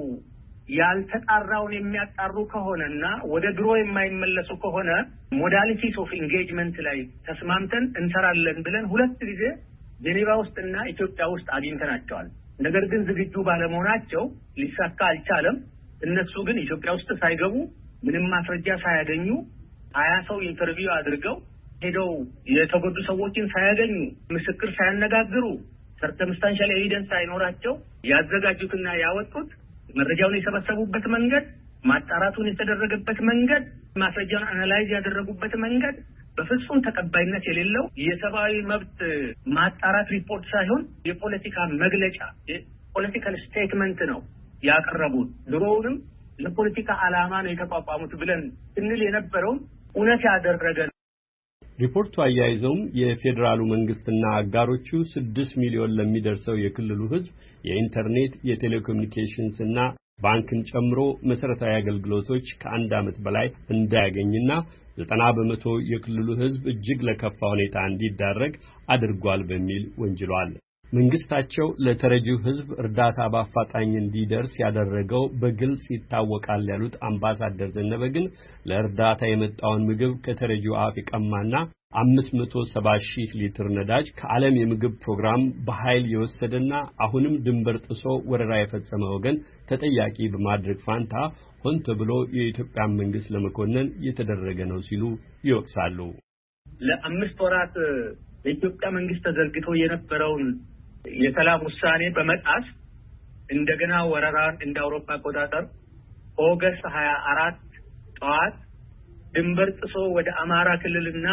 J: ያልተጣራውን የሚያጣሩ ከሆነና ወደ ድሮ የማይመለሱ ከሆነ ሞዳሊቲስ ኦፍ ኢንጌጅመንት ላይ ተስማምተን እንሰራለን ብለን ሁለት ጊዜ ጄኔቫ ውስጥና ኢትዮጵያ ውስጥ አግኝተናቸዋል። ነገር ግን ዝግጁ ባለመሆናቸው ሊሳካ አልቻለም። እነሱ ግን ኢትዮጵያ ውስጥ ሳይገቡ ምንም ማስረጃ ሳያገኙ ሀያ ሰው ኢንተርቪው አድርገው ሄደው የተጎዱ ሰዎችን ሳያገኙ ምስክር ሳያነጋግሩ ሰርተምስታንሻል ኤቪደንስ ሳይኖራቸው ያዘጋጁትና ያወጡት መረጃውን የሰበሰቡበት መንገድ ማጣራቱን የተደረገበት መንገድ ማስረጃውን አናላይዝ ያደረጉበት መንገድ በፍጹም ተቀባይነት የሌለው የሰብአዊ መብት ማጣራት ሪፖርት ሳይሆን የፖለቲካ መግለጫ የፖለቲካል ስቴትመንት ነው ያቀረቡት። ድሮውንም ለፖለቲካ ዓላማ ነው የተቋቋሙት ብለን እንል የነበረው እውነት ያደረገ
B: ሪፖርቱ አያይዘውም የፌዴራሉ መንግስትና አጋሮቹ ስድስት ሚሊዮን ለሚደርሰው የክልሉ ህዝብ የኢንተርኔት የቴሌኮሙኒኬሽንስ እና ባንክን ጨምሮ መሰረታዊ አገልግሎቶች ከአንድ ዓመት በላይ እንዳያገኝና ዘጠና በመቶ የክልሉ ህዝብ እጅግ ለከፋ ሁኔታ እንዲዳረግ አድርጓል በሚል ወንጅሏል። መንግስታቸው ለተረጂው ህዝብ እርዳታ በአፋጣኝ እንዲደርስ ያደረገው በግልጽ ይታወቃል ያሉት አምባሳደር ዘነበ ግን ለእርዳታ የመጣውን ምግብ ከተረጂው አፍ የቀማና አምስት መቶ ሰባ ሺህ ሊትር ነዳጅ ከዓለም የምግብ ፕሮግራም በኃይል የወሰደና አሁንም ድንበር ጥሶ ወረራ የፈጸመ ወገን ተጠያቂ በማድረግ ፋንታ ሆን ተብሎ የኢትዮጵያ መንግስት ለመኮነን የተደረገ ነው ሲሉ ይወቅሳሉ።
J: ለአምስት ወራት የኢትዮጵያ መንግስት ተዘርግቶ የነበረውን የሰላም ውሳኔ በመጣስ እንደገና ወረራን እንደ አውሮፓ አቆጣጠር ኦገስት ሀያ አራት ጠዋት ድንበር ጥሶ ወደ አማራ ክልልና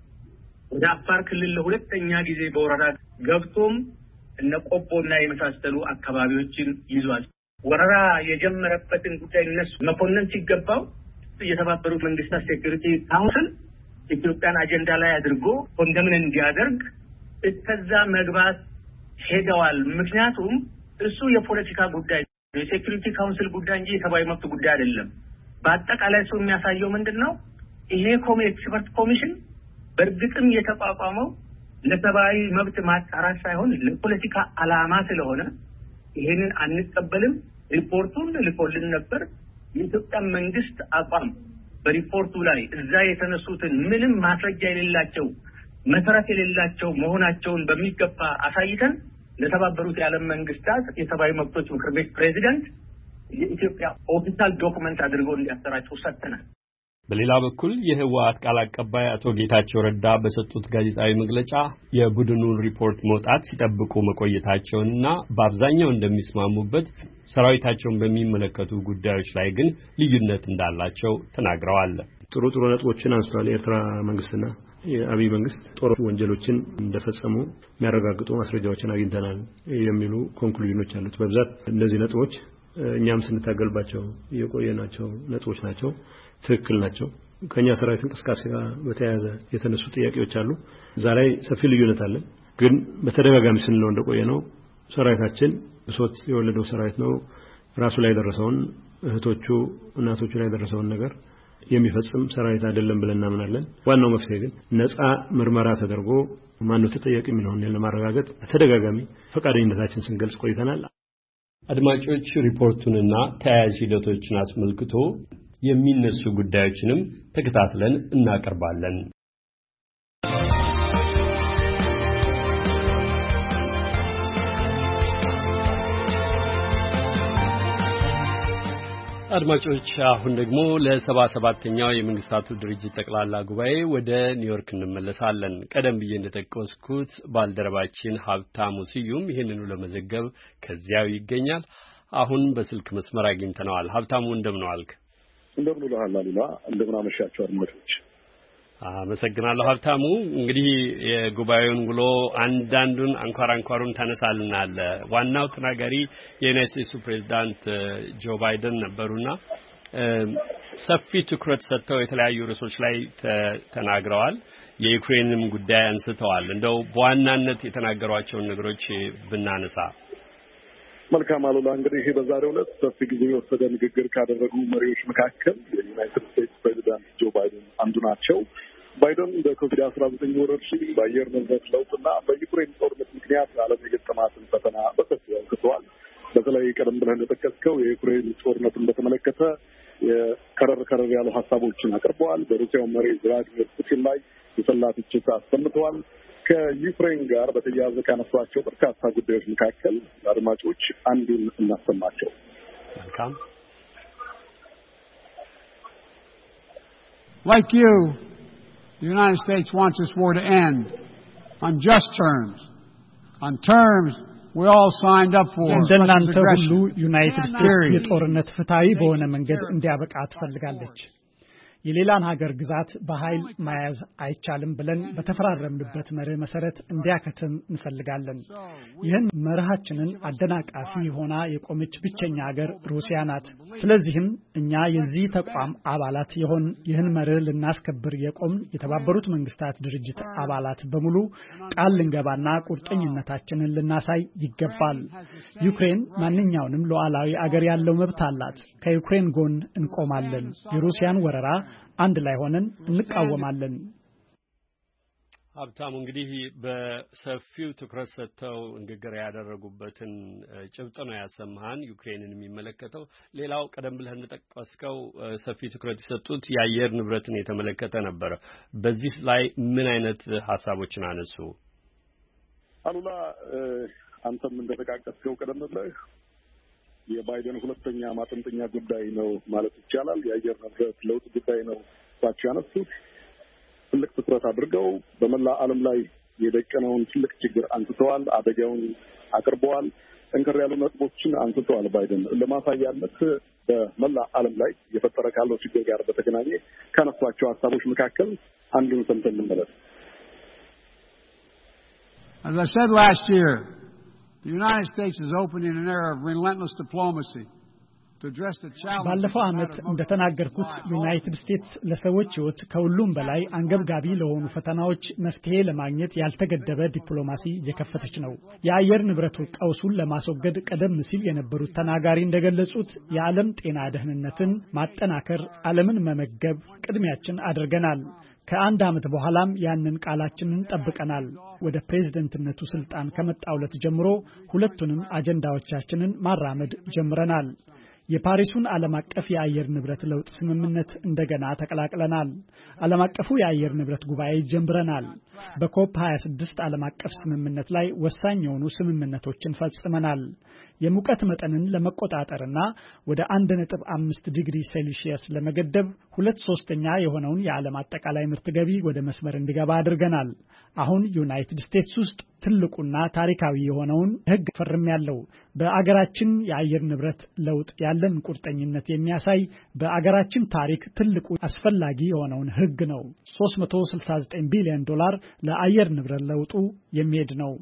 J: ወደ አፋር ክልል ለሁለተኛ ጊዜ በወረራ ገብቶም እነ ቆቦና የመሳሰሉ አካባቢዎችን ይዟል። ወረራ የጀመረበትን ጉዳይ እነሱ መኮንን ሲገባው የተባበሩት መንግስታት ሴኩሪቲ ካውንስል ኢትዮጵያን አጀንዳ ላይ አድርጎ ኮንደምን እንዲያደርግ እስከዛ መግባት ሄደዋል። ምክንያቱም እሱ የፖለቲካ ጉዳይ የሴኩሪቲ ካውንስል ጉዳይ እንጂ የሰብአዊ መብት ጉዳይ አይደለም። በአጠቃላይ እሱ የሚያሳየው ምንድነው? ይሄ ኤክስፐርት ኮሚሽን በእርግጥም የተቋቋመው ለሰብአዊ መብት ማጣራት ሳይሆን ለፖለቲካ ዓላማ ስለሆነ ይሄንን አንቀበልም። ሪፖርቱን ልኮልን ነበር። የኢትዮጵያ መንግስት አቋም በሪፖርቱ ላይ እዛ የተነሱትን ምንም ማስረጃ የሌላቸው መሰረት የሌላቸው መሆናቸውን በሚገባ አሳይተን ለተባበሩት የዓለም መንግስታት የሰብአዊ መብቶች ምክር ቤት ፕሬዚዳንት የኢትዮጵያ ኦፊሻል ዶክመንት አድርገው እንዲያሰራጩ ሰጥተናል።
B: በሌላ በኩል የህወሓት ቃል አቀባይ አቶ ጌታቸው ረዳ በሰጡት ጋዜጣዊ መግለጫ የቡድኑን ሪፖርት መውጣት ሲጠብቁ መቆየታቸውንና በአብዛኛው እንደሚስማሙበት ሰራዊታቸውን በሚመለከቱ ጉዳዮች ላይ ግን ልዩነት እንዳላቸው ተናግረዋል።
K: ጥሩ ጥሩ ነጥቦችን አንስተዋል። የኤርትራ መንግስትና የአብይ መንግስት ጦር ወንጀሎችን እንደፈጸሙ የሚያረጋግጡ ማስረጃዎችን አግኝተናል የሚሉ ኮንክሉዥኖች አሉት። በብዛት እነዚህ ነጥቦች እኛም ስንታገልባቸው የቆየናቸው ነጥቦች ናቸው። ትክክል ናቸው። ከኛ ሰራዊት እንቅስቃሴ ጋር በተያያዘ የተነሱ ጥያቄዎች አሉ። እዛ ላይ ሰፊ ልዩነት አለ። ግን በተደጋጋሚ ስንለው እንደቆየ ነው ሰራዊታችን ብሶት የወለደው ሰራዊት ነው። ራሱ ላይ ደረሰውን እህቶቹ እናቶቹ ላይ ደረሰውን ነገር የሚፈጽም ሰራዊት አይደለም ብለን እናምናለን። ዋናው መፍትሄ ግን ነፃ ምርመራ ተደርጎ ማንነቱ ተጠያቂ የሚሆነውን ለማረጋገጥ ተደጋጋሚ ፈቃደኝነታችን ስንገልጽ ቆይተናል።
B: አድማጮች ሪፖርቱንና ተያያዥ ሂደቶችን አስመልክቶ የሚነሱ ጉዳዮችንም ተከታትለን እናቀርባለን። አድማጮች አሁን ደግሞ ለሰባ ሰባተኛው የመንግስታቱ ድርጅት ጠቅላላ ጉባኤ ወደ ኒውዮርክ እንመለሳለን። ቀደም ብዬ እንደተጠቀስኩት ባልደረባችን ሀብታሙ ስዩም ይህንኑ ለመዘገብ ከዚያው ይገኛል። አሁን በስልክ መስመር አግኝተነዋል። ሀብታሙ እንደምን ዋልክ?
L: እንደምን ዋልሃል አሉላ? እንደምን አመሻችሁ አድማጮች?
B: አመሰግናለሁ ሀብታሙ። እንግዲህ የጉባኤውን ውሎ አንዳንዱን አንኳር አንኳሩን ታነሳልናል። ዋናው ተናጋሪ የዩናይትድ ስቴትሱ ፕሬዝዳንት ጆ ባይደን ነበሩና ሰፊ ትኩረት ሰጥተው የተለያዩ ርዕሶች ላይ ተናግረዋል። የዩክሬንም ጉዳይ አንስተዋል። እንደው በዋናነት የተናገሯቸውን ነገሮች ብናነሳ
L: መልካም አሉላ። እንግዲህ በዛሬው ዕለት ሰፊ ጊዜ የወሰደ ንግግር ካደረጉ መሪዎች መካከል የዩናይትድ ስቴትስ ፕሬዚዳንት ጆ ባይደን አንዱ ናቸው። ባይደን በኮቪድ አስራ ዘጠኝ ወረርሽኝ፣ በአየር ንብረት ለውጥና በዩክሬን ጦርነት ምክንያት ዓለም የገጠማትን ፈተና በሰፊው አንስተዋል። በተለይ ቀደም ብለህ እንደጠቀስከው የዩክሬን ጦርነትን በተመለከተ የከረር ከረር ያሉ ሀሳቦችን አቅርበዋል። በሩሲያው መሪ ቭላዲሚር ፑቲን ላይ የሰላ ትችት አሰምተዋል። ከዩክሬን ጋር በተያያዘ ካነሷቸው በርካታ ጉዳዮች መካከል አድማጮች አንዱን እናሰማቸው።
B: መልካም
C: Like you, the United States wants this war to end on just terms, on terms we all signed up for.
D: እንደናንተ ሁሉ ዩናይትድ ስቴትስ የጦርነት ፍትሃዊ በሆነ መንገድ እንዲያበቃ ትፈልጋለች። የሌላን ሀገር ግዛት በኃይል መያዝ አይቻልም ብለን በተፈራረምንበት መርህ መሰረት እንዲያከትም እንፈልጋለን። ይህን መርሃችንን አደናቃፊ ሆና የቆመች ብቸኛ ሀገር ሩሲያ ናት። ስለዚህም እኛ የዚህ ተቋም አባላት የሆን ይህን መርህ ልናስከብር የቆም የተባበሩት መንግስታት ድርጅት አባላት በሙሉ ቃል ልንገባና ቁርጠኝነታችንን ልናሳይ ይገባል። ዩክሬን ማንኛውንም ሉዓላዊ አገር ያለው መብት አላት። ከዩክሬን ጎን እንቆማለን። የሩሲያን ወረራ አንድ ላይ ሆነን እንቃወማለን።
B: ሀብታሙ እንግዲህ በሰፊው ትኩረት ሰጥተው ንግግር ያደረጉበትን ጭብጥ ነው ያሰማሃን። ዩክሬንን የሚመለከተው ሌላው ቀደም ብለህ እንደጠቀስከው ሰፊ ትኩረት የሰጡት የአየር ንብረትን የተመለከተ ነበር። በዚህ ላይ ምን አይነት ሀሳቦችን አነሱ?
L: አሉላ አንተም እንደተቃቀስከው ቀደም ብለህ የባይደን ሁለተኛ ማጠንጠኛ ጉዳይ ነው ማለት ይቻላል። የአየር ንብረት ለውጥ ጉዳይ ነው እሳቸው ያነሱት። ትልቅ ትኩረት አድርገው በመላ ዓለም ላይ የደቀነውን ትልቅ ችግር አንስተዋል። አደጋውን አቅርበዋል። ጠንከር ያሉ ነጥቦችን አንስተዋል። ባይደን ለማሳያነት በመላ ዓለም ላይ የፈጠረ ካለው ችግር ጋር በተገናኘ ካነሷቸው ሀሳቦች መካከል አንዱን ሰምተን እንመለስ።
C: As I said last year, the United States is opening an era of relentless diplomacy to address the challenges.
D: ባለፈው ዓመት እንደተናገርኩት ዩናይትድ ስቴትስ ለሰዎች ሕይወት ከሁሉም በላይ አንገብጋቢ ለሆኑ ፈተናዎች መፍትሄ ለማግኘት ያልተገደበ ዲፕሎማሲ እየከፈተች ነው። የአየር ንብረቱ ቀውሱን ለማስወገድ ቀደም ሲል የነበሩት ተናጋሪ እንደገለጹት የዓለም ጤና ደህንነትን ማጠናከር፣ ዓለምን መመገብ ቅድሚያችን አድርገናል። ከአንድ ዓመት በኋላም ያንን ቃላችንን ጠብቀናል። ወደ ፕሬዝዳንትነቱ ስልጣን ከመጣውለት ጀምሮ ሁለቱንም አጀንዳዎቻችንን ማራመድ ጀምረናል። የፓሪሱን ዓለም አቀፍ የአየር ንብረት ለውጥ ስምምነት እንደገና ተቀላቅለናል። ዓለም አቀፉ የአየር ንብረት ጉባኤ ጀምረናል። በኮፕ ሃያ ስድስት ዓለም አቀፍ ስምምነት ላይ ወሳኝ የሆኑ ስምምነቶችን ፈጽመናል። የሙቀት መጠንን ለመቆጣጠርና ወደ አንድ ነጥብ አምስት ዲግሪ ሴልሺየስ ለመገደብ ሁለት ሶስተኛ የሆነውን የዓለም አጠቃላይ ምርት ገቢ ወደ መስመር እንዲገባ አድርገናል። አሁን ዩናይትድ ስቴትስ ውስጥ ትልቁና ታሪካዊ የሆነውን ሕግ ፈርሜያለሁ። በአገራችን የአየር ንብረት ለውጥ ያለን ቁርጠኝነት የሚያሳይ በአገራችን ታሪክ ትልቁ አስፈላጊ የሆነውን ሕግ ነው። ሶስት መቶ ስልሳ ዘጠኝ ቢሊዮን ዶላር ለአየር ንብረት ለውጡ የሚሄድ ነው።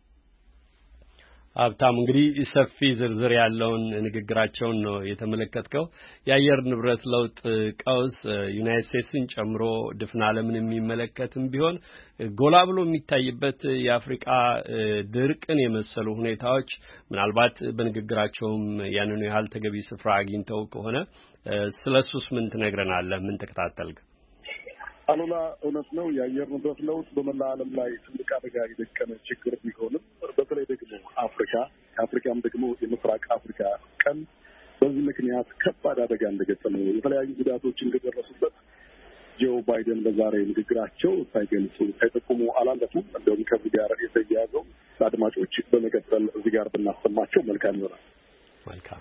B: ሀብታሙ እንግዲህ ሰፊ ዝርዝር ያለውን ንግግራቸውን ነው የተመለከትከው። የአየር ንብረት ለውጥ ቀውስ ዩናይትድ ስቴትስን ጨምሮ ድፍን ዓለምን የሚመለከትም ቢሆን ጎላ ብሎ የሚታይበት የአፍሪካ ድርቅን የመሰሉ ሁኔታዎች ምናልባት በንግግራቸውም ያንኑ ያህል ተገቢ ስፍራ አግኝተው ከሆነ ስለሱስ ምን ትነግረናለህ? ምን ተከታተልክ?
L: አሉላ እውነት ነው። የአየር ንብረት ለውጥ በመላ ዓለም ላይ ትልቅ አደጋ የደቀነ ችግር ቢሆንም በተለይ ደግሞ አፍሪካ ከአፍሪካም ደግሞ የምስራቅ አፍሪካ ቀን በዚህ ምክንያት ከባድ አደጋ እንደገጠመው የተለያዩ ጉዳቶች እንደደረሱበት ጆ ባይደን በዛሬ ንግግራቸው ሳይገልጹ ሳይጠቁሙ አላለፉም። እንደውም ከዚህ ጋር የተያያዘው አድማጮች በመቀጠል እዚህ ጋር ብናሰማቸው መልካም ይሆናል።
B: መልካም።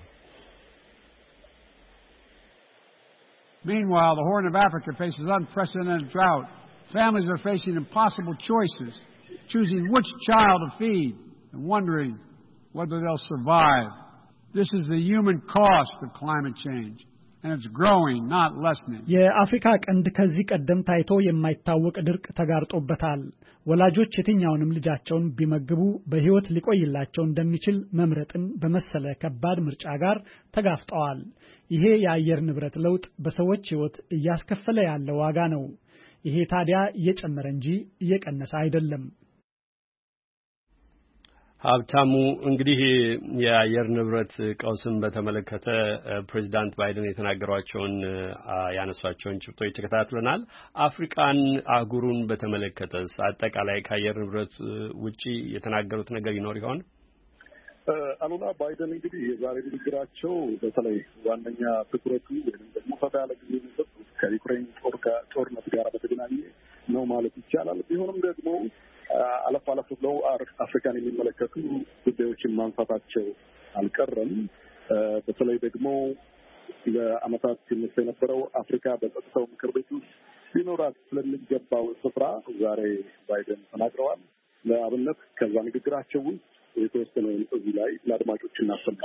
C: Meanwhile, the Horn of Africa faces unprecedented drought. Families are facing impossible choices, choosing which child to feed and wondering whether they'll survive. This is the human cost of climate change. and it's growing, not lessening.
D: የአፍሪካ ቀንድ ከዚህ ቀደም ታይቶ የማይታወቅ ድርቅ ተጋርጦበታል። ወላጆች የትኛውንም ልጃቸውን ቢመግቡ በህይወት ሊቆይላቸው እንደሚችል መምረጥን በመሰለ ከባድ ምርጫ ጋር ተጋፍጠዋል። ይሄ የአየር ንብረት ለውጥ በሰዎች ህይወት እያስከፈለ ያለ ዋጋ ነው። ይሄ ታዲያ እየጨመረ እንጂ እየቀነሰ አይደለም።
B: ሀብታሙ እንግዲህ የአየር ንብረት ቀውስን በተመለከተ ፕሬዚዳንት ባይደን የተናገሯቸውን ያነሷቸውን ጭብጦች ተከታትለናል። አፍሪካን አህጉሩን በተመለከተ አጠቃላይ ከአየር ንብረት ውጪ የተናገሩት ነገር ይኖር ይሆን?
L: አሉላ ባይደን እንግዲህ የዛሬ ንግግራቸው በተለይ ዋነኛ ትኩረቱ ወይም ደግሞ ፈታ ያለ ጊዜ የሚሰጡት ከዩክሬን ጦርነት ጋር በተገናኘ ነው ማለት ይቻላል። ቢሆንም ደግሞ አለፍ አለፍ ብለው አፍሪካን የሚመለከቱ ጉዳዮችን ማንሳታቸው አልቀረም። በተለይ ደግሞ ለዓመታት ሲነሳ የነበረው አፍሪካ በጸጥታው ምክር ቤት ውስጥ ሊኖራት ስለሚገባው ስፍራ ዛሬ ባይደን ተናግረዋል። ለአብነት ከዛ ንግግራቸው ውስጥ የተወሰነውን እዚህ ላይ ለአድማጮች እናሰማ።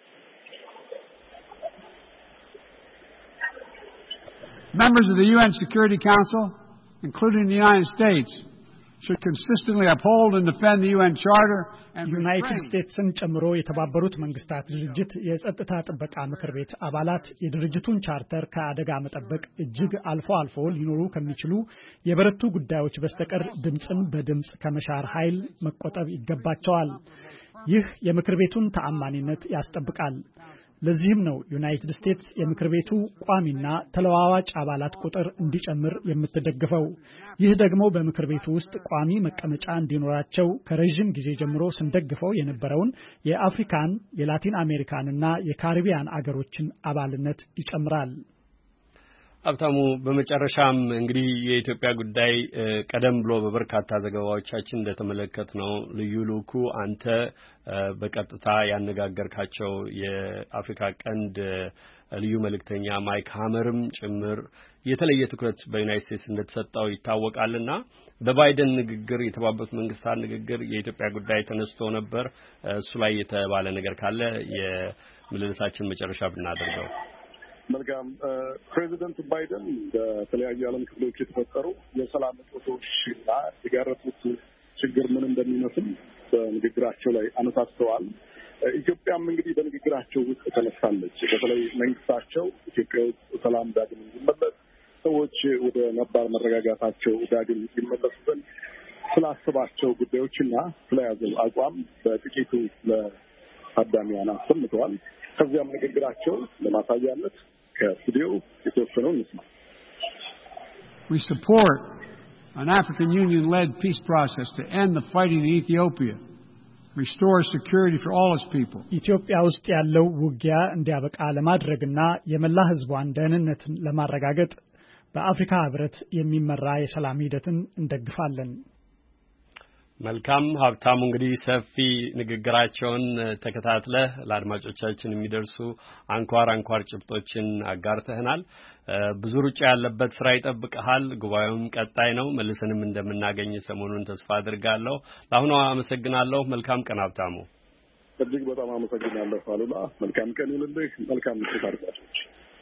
C: Members of the U N Security Council, including the United States, should consistently uphold and defend the U N Charter and
D: ዩናይትድ ስቴትስን ጨምሮ የተባበሩት መንግስታት ድርጅት የጸጥታ ጥበቃ ምክር ቤት አባላት የድርጅቱን ቻርተር ከአደጋ መጠበቅ እጅግ አልፎ አልፎ ሊኖሩ ከሚችሉ የበረቱ ጉዳዮች በስተቀር ድምጽን በድምጽ ከመሻር ኃይል መቆጠብ ይገባቸዋል። ይህ የምክር ቤቱን ተአማኒነት ያስጠብቃል። ለዚህም ነው ዩናይትድ ስቴትስ የምክር ቤቱ ቋሚና ተለዋዋጭ አባላት ቁጥር እንዲጨምር የምትደግፈው። ይህ ደግሞ በምክር ቤቱ ውስጥ ቋሚ መቀመጫ እንዲኖራቸው ከረጅም ጊዜ ጀምሮ ስንደግፈው የነበረውን የአፍሪካን፣ የላቲን አሜሪካንና የካሪቢያን አገሮችን አባልነት ይጨምራል።
B: ሀብታሙ በመጨረሻም እንግዲህ የኢትዮጵያ ጉዳይ ቀደም ብሎ በበርካታ ዘገባዎቻችን እንደተመለከትነው ልዩ ልኡኩ አንተ በቀጥታ ያነጋገርካቸው የአፍሪካ ቀንድ ልዩ መልእክተኛ ማይክ ሃመርም ጭምር የተለየ ትኩረት በዩናይትድ ስቴትስ እንደተሰጠው ይታወቃልና በባይደን ንግግር የተባበሩት መንግስታት ንግግር የኢትዮጵያ ጉዳይ ተነስቶ ነበር። እሱ ላይ የተባለ ነገር ካለ የምልልሳችን መጨረሻ ብናደርገው
L: መልካም። ፕሬዚደንት ባይደን በተለያዩ ዓለም ክፍሎች የተፈጠሩ የሰላም እጦቶችና የጋረጡት ችግር ምን እንደሚመስል በንግግራቸው ላይ አነሳስተዋል። ኢትዮጵያም እንግዲህ በንግግራቸው ውስጥ ተነሳለች። በተለይ መንግስታቸው ኢትዮጵያ ውስጥ ሰላም ዳግም እንዲመለስ፣ ሰዎች ወደ ነባር መረጋጋታቸው ዳግም እንዲመለሱ ዘንድ ስላስባቸው ጉዳዮችና ስለያዘው አቋም በጥቂቱ ለታዳሚያን አሰምተዋል። ከዚያም ንግግራቸው ለማሳያነት ከስቱዲዮ የተወሰነው እንስማ።
C: We support an African Union-led peace process to end the fighting in Ethiopia, restore security for all its people.
D: ኢትዮጵያ ውስጥ ያለው ውጊያ እንዲያበቃ ለማድረግና የመላ ህዝቧን ደህንነትን ለማረጋገጥ በአፍሪካ ህብረት የሚመራ የሰላም ሂደትን እንደግፋለን።
B: መልካም ሀብታሙ እንግዲህ ሰፊ ንግግራቸውን ተከታትለህ ለአድማጮቻችን የሚደርሱ አንኳር አንኳር ጭብጦችን አጋርተህናል። ብዙ ሩጫ ያለበት ስራ ይጠብቀሃል። ጉባኤውም ቀጣይ ነው። መልሰንም እንደምናገኝ ሰሞኑን ተስፋ አድርጋለሁ። ለአሁኑ አመሰግናለሁ። መልካም ቀን ሀብታሙ።
L: እጅግ በጣም አመሰግናለሁ አሉላ። መልካም ቀን ይሁንልህ። መልካም ምሽት አድማጮች።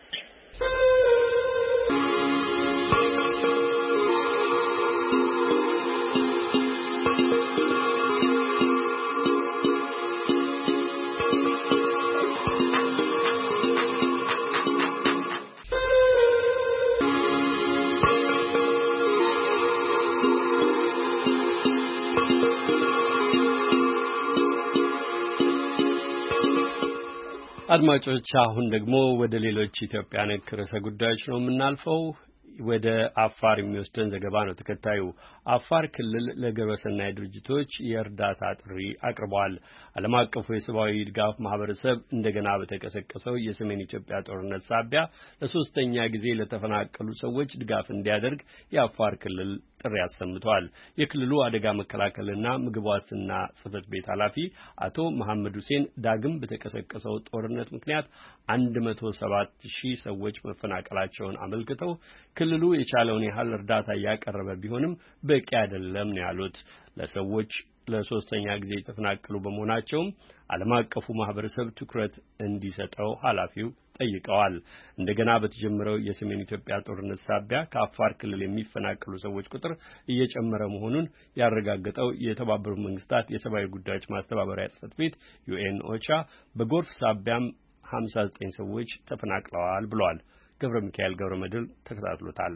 B: አድማጮች አሁን ደግሞ ወደ ሌሎች ኢትዮጵያ ነክ ርዕሰ ጉዳዮች ነው የምናልፈው። ወደ አፋር የሚወስደን ዘገባ ነው ተከታዩ። አፋር ክልል ለግብረሰናይ ድርጅቶች የእርዳታ ጥሪ አቅርቧል። ዓለም አቀፉ የሰብአዊ ድጋፍ ማህበረሰብ እንደገና በተቀሰቀሰው የሰሜን ኢትዮጵያ ጦርነት ሳቢያ ለሶስተኛ ጊዜ ለተፈናቀሉ ሰዎች ድጋፍ እንዲያደርግ የአፋር ክልል ጥሪ አሰምቷል። የክልሉ አደጋ መከላከልና ምግብ ዋስትና ጽሕፈት ቤት ኃላፊ አቶ መሐመድ ሁሴን ዳግም በተቀሰቀሰው ጦርነት ምክንያት አንድ መቶ ሰባት ሺህ ሰዎች መፈናቀላቸውን አመልክተው ክልሉ የቻለውን ያህል እርዳታ እያቀረበ ቢሆንም በቂ አይደለም ነው ያሉት። ለሰዎች ለሶስተኛ ጊዜ የተፈናቀሉ በመሆናቸው ዓለም አቀፉ ማህበረሰብ ትኩረት እንዲሰጠው ኃላፊው ጠይቀዋል። እንደገና በተጀመረው የሰሜን ኢትዮጵያ ጦርነት ሳቢያ ከአፋር ክልል የሚፈናቀሉ ሰዎች ቁጥር እየጨመረ መሆኑን ያረጋገጠው የተባበሩት መንግስታት የሰብአዊ ጉዳዮች ማስተባበሪያ ጽሕፈት ቤት ዩኤን ኦቻ በጎርፍ ሳቢያም ሀምሳ ዘጠኝ ሰዎች ተፈናቅለዋል ብለዋል። ገብረ ሚካኤል ገብረ መድል ተከታትሎታል።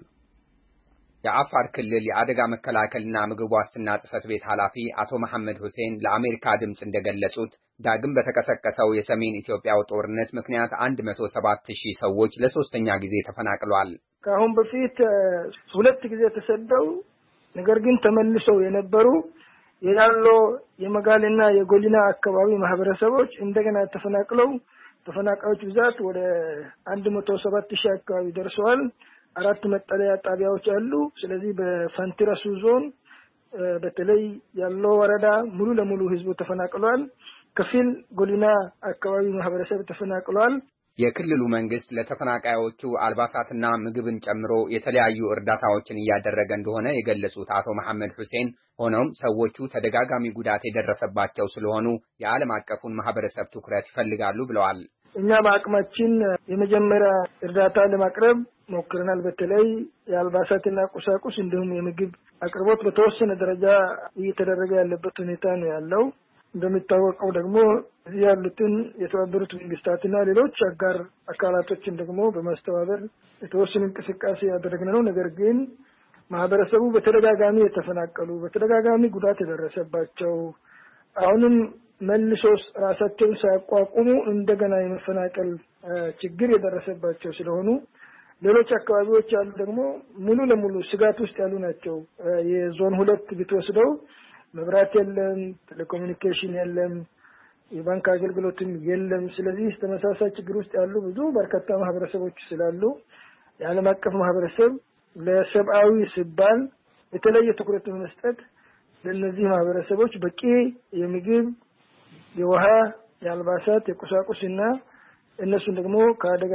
M: የአፋር ክልል የአደጋ መከላከልና ምግብ ዋስትና ጽሕፈት ቤት ኃላፊ አቶ መሐመድ ሁሴን ለአሜሪካ ድምጽ እንደገለጹት ዳግም በተቀሰቀሰው የሰሜን ኢትዮጵያው ጦርነት ምክንያት አንድ መቶ ሰባት ሺህ ሰዎች ለሶስተኛ ጊዜ ተፈናቅለዋል።
N: ከአሁን በፊት ሁለት ጊዜ ተሰደው ነገር ግን ተመልሰው የነበሩ የያሎ የመጋልና የጎሊና አካባቢ ማህበረሰቦች እንደገና ተፈናቅለው ተፈናቃዮች ብዛት ወደ አንድ መቶ ሰባት ሺህ አካባቢ ደርሰዋል። አራት መጠለያ ጣቢያዎች አሉ። ስለዚህ በፋንቲራሱ ዞን በተለይ ያለው ወረዳ ሙሉ ለሙሉ ህዝቡ ተፈናቅሏል። ከፊል ጎሊና አካባቢ ማህበረሰብ ተፈናቅሏል።
M: የክልሉ መንግስት ለተፈናቃዮቹ አልባሳትና ምግብን ጨምሮ የተለያዩ እርዳታዎችን እያደረገ እንደሆነ የገለጹት አቶ መሐመድ ሁሴን ሆኖም ሰዎቹ ተደጋጋሚ ጉዳት የደረሰባቸው ስለሆኑ የዓለም አቀፉን ማህበረሰብ ትኩረት ይፈልጋሉ ብለዋል።
N: እኛ በአቅማችን የመጀመሪያ እርዳታ ለማቅረብ ሞክረናል። በተለይ የአልባሳትና ቁሳቁስ እንዲሁም የምግብ አቅርቦት በተወሰነ ደረጃ እየተደረገ ያለበት ሁኔታ ነው ያለው። እንደሚታወቀው ደግሞ እዚህ ያሉትን የተባበሩት መንግስታትና ሌሎች አጋር አካላቶችን ደግሞ በማስተባበር የተወሰነ እንቅስቃሴ ያደረግን ነው። ነገር ግን ማህበረሰቡ በተደጋጋሚ የተፈናቀሉ በተደጋጋሚ ጉዳት የደረሰባቸው አሁንም መልሶስ ራሳቸውን ሳያቋቁሙ እንደገና የመፈናቀል ችግር የደረሰባቸው ስለሆኑ ሌሎች አካባቢዎች ያሉ ደግሞ ሙሉ ለሙሉ ስጋት ውስጥ ያሉ ናቸው። የዞን ሁለት ብትወስደው መብራት የለም፣ ቴሌኮሙኒኬሽን የለም፣ የባንክ አገልግሎትም የለም። ስለዚህ ተመሳሳይ ችግር ውስጥ ያሉ ብዙ በርካታ ማህበረሰቦች ስላሉ የዓለም አቀፍ ማህበረሰብ ለሰብአዊ ሲባል የተለየ ትኩረት በመስጠት ለነዚህ ማህበረሰቦች በቂ የምግብ፣ የውሃ፣ የአልባሳት፣ የቁሳቁስና እነሱን ደግሞ ከአደጋ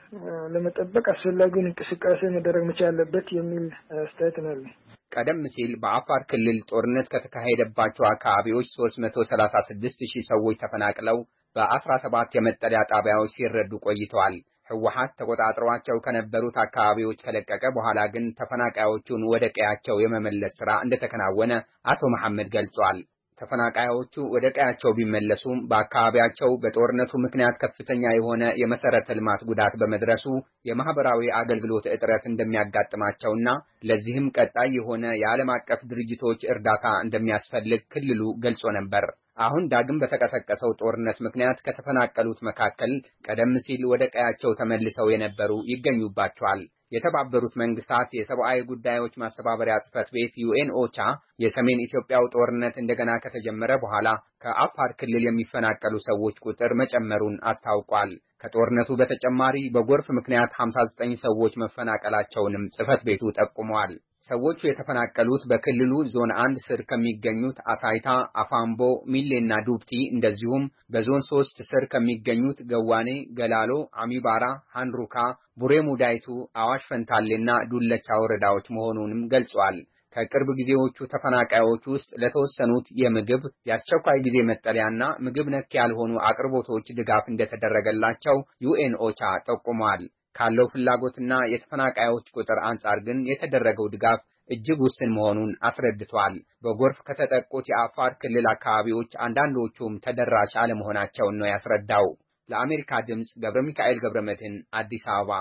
N: ለመጠበቅ አስፈላጊውን እንቅስቃሴ መደረግ መቻል አለበት የሚል አስተያየት ነው።
M: ቀደም ሲል በአፋር ክልል ጦርነት ከተካሄደባቸው አካባቢዎች ሶስት መቶ ሰላሳ ስድስት ሺህ ሰዎች ተፈናቅለው በአስራ ሰባት የመጠለያ ጣቢያዎች ሲረዱ ቆይተዋል። ህወሓት ተቆጣጥሯቸው ከነበሩት አካባቢዎች ከለቀቀ በኋላ ግን ተፈናቃዮቹን ወደ ቀያቸው የመመለስ ሥራ እንደተከናወነ አቶ መሐመድ ገልጸዋል። ተፈናቃዮቹ ወደ ቀያቸው ቢመለሱም በአካባቢያቸው በጦርነቱ ምክንያት ከፍተኛ የሆነ የመሰረተ ልማት ጉዳት በመድረሱ የማህበራዊ አገልግሎት እጥረት እንደሚያጋጥማቸውና ለዚህም ቀጣይ የሆነ የዓለም አቀፍ ድርጅቶች እርዳታ እንደሚያስፈልግ ክልሉ ገልጾ ነበር። አሁን ዳግም በተቀሰቀሰው ጦርነት ምክንያት ከተፈናቀሉት መካከል ቀደም ሲል ወደ ቀያቸው ተመልሰው የነበሩ ይገኙባቸዋል። የተባበሩት መንግስታት የሰብአዊ ጉዳዮች ማስተባበሪያ ጽሕፈት ቤት ዩኤን ኦቻ የሰሜን ኢትዮጵያው ጦርነት እንደገና ከተጀመረ በኋላ ከአፋር ክልል የሚፈናቀሉ ሰዎች ቁጥር መጨመሩን አስታውቋል። ከጦርነቱ በተጨማሪ በጎርፍ ምክንያት ሀምሳ ዘጠኝ ሰዎች መፈናቀላቸውንም ጽሕፈት ቤቱ ጠቁሟል። ሰዎቹ የተፈናቀሉት በክልሉ ዞን አንድ ስር ከሚገኙት አሳይታ፣ አፋምቦ፣ ሚሌና ዱብቲ እንደዚሁም በዞን ሶስት ስር ከሚገኙት ገዋኔ፣ ገላሎ፣ አሚባራ፣ ሃንሩካ፣ ቡሬ ሙዳይቱ፣ አዋሽ ፈንታሌና ዱለቻ ወረዳዎች መሆኑንም ገልጿል። ከቅርብ ጊዜዎቹ ተፈናቃዮች ውስጥ ለተወሰኑት የምግብ የአስቸኳይ ጊዜ መጠለያና ምግብ ነክ ያልሆኑ አቅርቦቶች ድጋፍ እንደተደረገላቸው ዩኤን ኦቻ ጠቁሟል። ካለው ፍላጎትና የተፈናቃዮች ቁጥር አንጻር ግን የተደረገው ድጋፍ እጅግ ውስን መሆኑን አስረድቷል። በጎርፍ ከተጠቁት የአፋር ክልል አካባቢዎች አንዳንዶቹም ተደራሽ አለመሆናቸውን ነው ያስረዳው። ለአሜሪካ ድምጽ ገብረ ሚካኤል ገብረ መድህን አዲስ አበባ።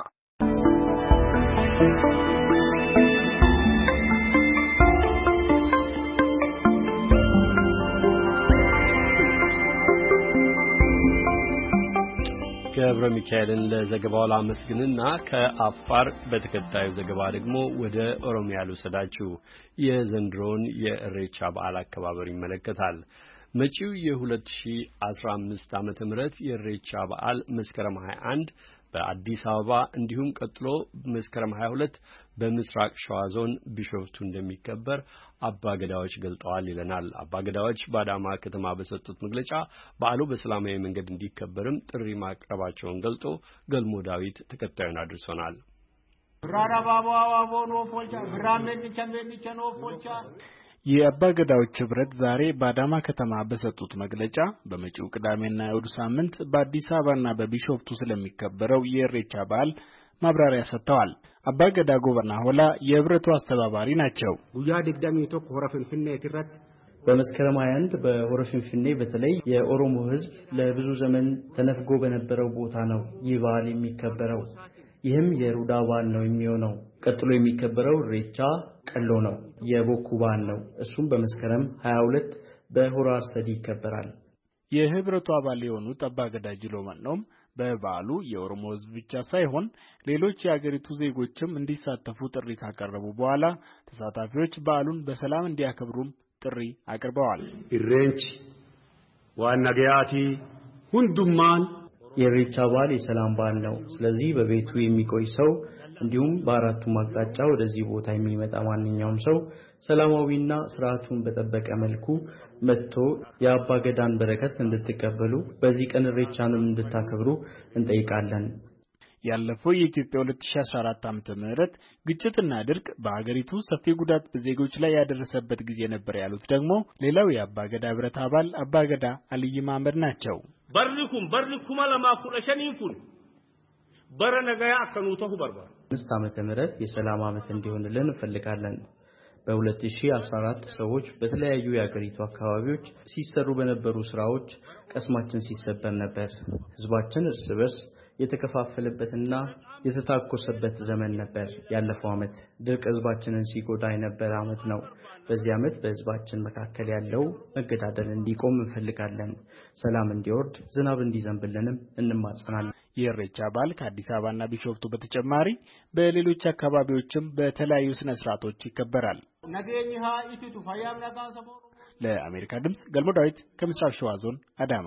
B: ገብረ ሚካኤልን ለዘገባው ላመስግንና ከአፋር በተከታዩ ዘገባ ደግሞ ወደ ኦሮሚያ ልውሰዳችሁ። የዘንድሮውን የእሬቻ በዓል አከባበር ይመለከታል። መጪው የ2015 ዓመተ ምህረት የእሬቻ በዓል መስከረም ሃያ አንድ በአዲስ አበባ እንዲሁም ቀጥሎ መስከረም ሃያ ሁለት በምስራቅ ሸዋ ዞን ቢሾፍቱ እንደሚከበር አባገዳዎች ገልጠዋል ይለናል። አባገዳዎች በአዳማ ከተማ በሰጡት መግለጫ በዓሉ በሰላማዊ መንገድ እንዲከበርም ጥሪ ማቅረባቸውን ገልጦ ገልሞ ዳዊት ተከታዩን አድርሶናል።
O: የአባገዳዎች ህብረት ዛሬ በአዳማ ከተማ በሰጡት መግለጫ በመጪው ቅዳሜና እሁድ ሳምንት በአዲስ አበባና በቢሾፍቱ ስለሚከበረው የኢሬቻ በዓል ማብራሪያ ሰጥተዋል። አባገዳ ጎበና ሆላ የህብረቱ አስተባባሪ ናቸው።
P: ጉያ ድግዳሚ ቶክ ሆረ ፍንፍኔ ትረት
Q: በመስከረም ሃያ አንድ በሆረ ፍንፍኔ በተለይ የኦሮሞ ህዝብ ለብዙ ዘመን ተነፍጎ በነበረው ቦታ ነው ይህ በዓል የሚከበረው። ይህም የሩዳ በዓል ነው የሚሆነው። ቀጥሎ የሚከበረው ኢሬቻ ቀሎ ነው፣ የቦኩ በዓል ነው። እሱም በመስከረም ሃያ ሁለት በሆራ አርሰዲ ይከበራል።
O: የህብረቱ አባል የሆኑት አባገዳ ጅሎ ማነውም በበዓሉ የኦሮሞ ህዝብ ብቻ ሳይሆን ሌሎች የአገሪቱ ዜጎችም እንዲሳተፉ ጥሪ ካቀረቡ በኋላ ተሳታፊዎች በዓሉን በሰላም እንዲያከብሩም ጥሪ አቅርበዋል።
P: ኢሬንች ዋናገያቲ ሁንዱማን
Q: የኢሬቻ በዓል የሰላም በዓል ነው። ስለዚህ በቤቱ የሚቆይ ሰው እንዲሁም በአራቱም አቅጣጫ ወደዚህ ቦታ የሚመጣ ማንኛውም ሰው ሰላማዊና ስርዓቱን በጠበቀ መልኩ መጥቶ የአባገዳን በረከት እንድትቀበሉ በዚህ ቀን ኢሬቻንም እንድታከብሩ እንጠይቃለን።
O: ያለፈው የኢትዮጵያ ሁለት ሺህ አስራ አራት ዓመተ ምህረት ግጭትና ድርቅ በአገሪቱ ሰፊ ጉዳት በዜጎች ላይ ያደረሰበት ጊዜ ነበር ያሉት ደግሞ ሌላው የአባገዳ ህብረት አባል አባገዳ አልይ መሐመድ ናቸው።
P: በርኩም በርኩም ለማኩለሸኒኩን በረነጋያ አከኑተሁ በርባር
Q: አምስት ዓመተ ምህረት የሰላም ዓመት እንዲሆንልን እንፈልጋለን። በ2014 ሰዎች በተለያዩ የአገሪቱ አካባቢዎች ሲሰሩ በነበሩ ስራዎች ቀስማችን ሲሰበር ነበር። ህዝባችን እርስ በርስ የተከፋፈለበትና የተታኮሰበት ዘመን ነበር። ያለፈው ዓመት ድርቅ ህዝባችንን ሲጎዳ የነበረ ዓመት ነው። በዚህ ዓመት በህዝባችን መካከል ያለው መገዳደል እንዲቆም እንፈልጋለን። ሰላም እንዲወርድ፣ ዝናብ እንዲዘንብልንም እንማጸናለን።
O: የኢሬቻ በዓል ከአዲስ አበባና ቢሾፍቱ በተጨማሪ በሌሎች አካባቢዎችም በተለያዩ ስነ ስርዓቶች ይከበራል። ለአሜሪካ ድምጽ ገልሞ ዳዊት ከምስራቅ ሸዋ ዞን አዳማ።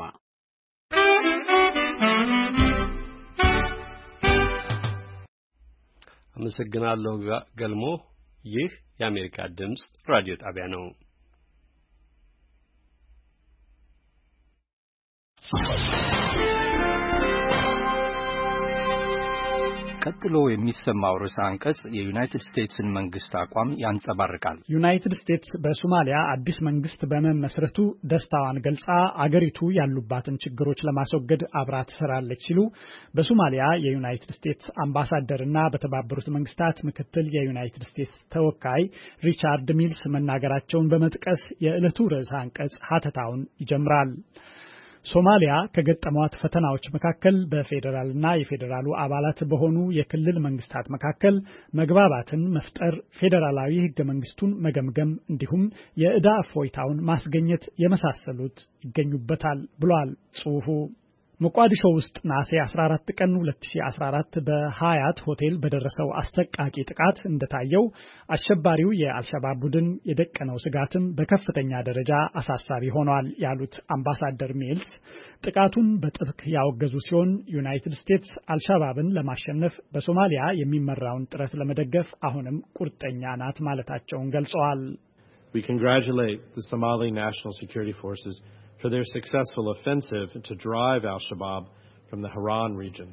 B: አመሰግናለሁ ገልሞ። ይህ የአሜሪካ ድምጽ ራዲዮ ጣቢያ ነው።
R: ቀጥሎ የሚሰማው ርዕሰ አንቀጽ የዩናይትድ ስቴትስን መንግስት አቋም ያንጸባርቃል።
D: ዩናይትድ ስቴትስ በሶማሊያ አዲስ መንግስት በመመስረቱ ደስታዋን ገልጻ አገሪቱ ያሉባትን ችግሮች ለማስወገድ አብራ ትሰራለች ሲሉ በሶማሊያ የዩናይትድ ስቴትስ አምባሳደርና በተባበሩት መንግስታት ምክትል የዩናይትድ ስቴትስ ተወካይ ሪቻርድ ሚልስ መናገራቸውን በመጥቀስ የዕለቱ ርዕሰ አንቀጽ ሀተታውን ይጀምራል። ሶማሊያ ከገጠሟት ፈተናዎች መካከል በፌደራልና የፌደራሉ አባላት በሆኑ የክልል መንግስታት መካከል መግባባትን መፍጠር፣ ፌደራላዊ ህገ መንግስቱን መገምገም እንዲሁም የዕዳ እፎይታውን ማስገኘት የመሳሰሉት ይገኙበታል ብሏል ጽሑፉ። ሞቃዲሾ ውስጥ ነሐሴ አስራ አራት ቀን ሁለት ሺህ አስራ አራት በሃያት ሆቴል በደረሰው አሰቃቂ ጥቃት እንደታየው አሸባሪው የአልሸባብ ቡድን የደቀነው ስጋትም በከፍተኛ ደረጃ አሳሳቢ ሆኗል ያሉት አምባሳደር ሚልስ ጥቃቱን በጥብቅ ያወገዙ ሲሆን ዩናይትድ ስቴትስ አልሸባብን ለማሸነፍ በሶማሊያ የሚመራውን ጥረት ለመደገፍ አሁንም ቁርጠኛ ናት ማለታቸውን ገልጸዋል።
S: We congratulate the Somali National Security Forces for their successful offensive to drive al-Shabaab from the Haran region.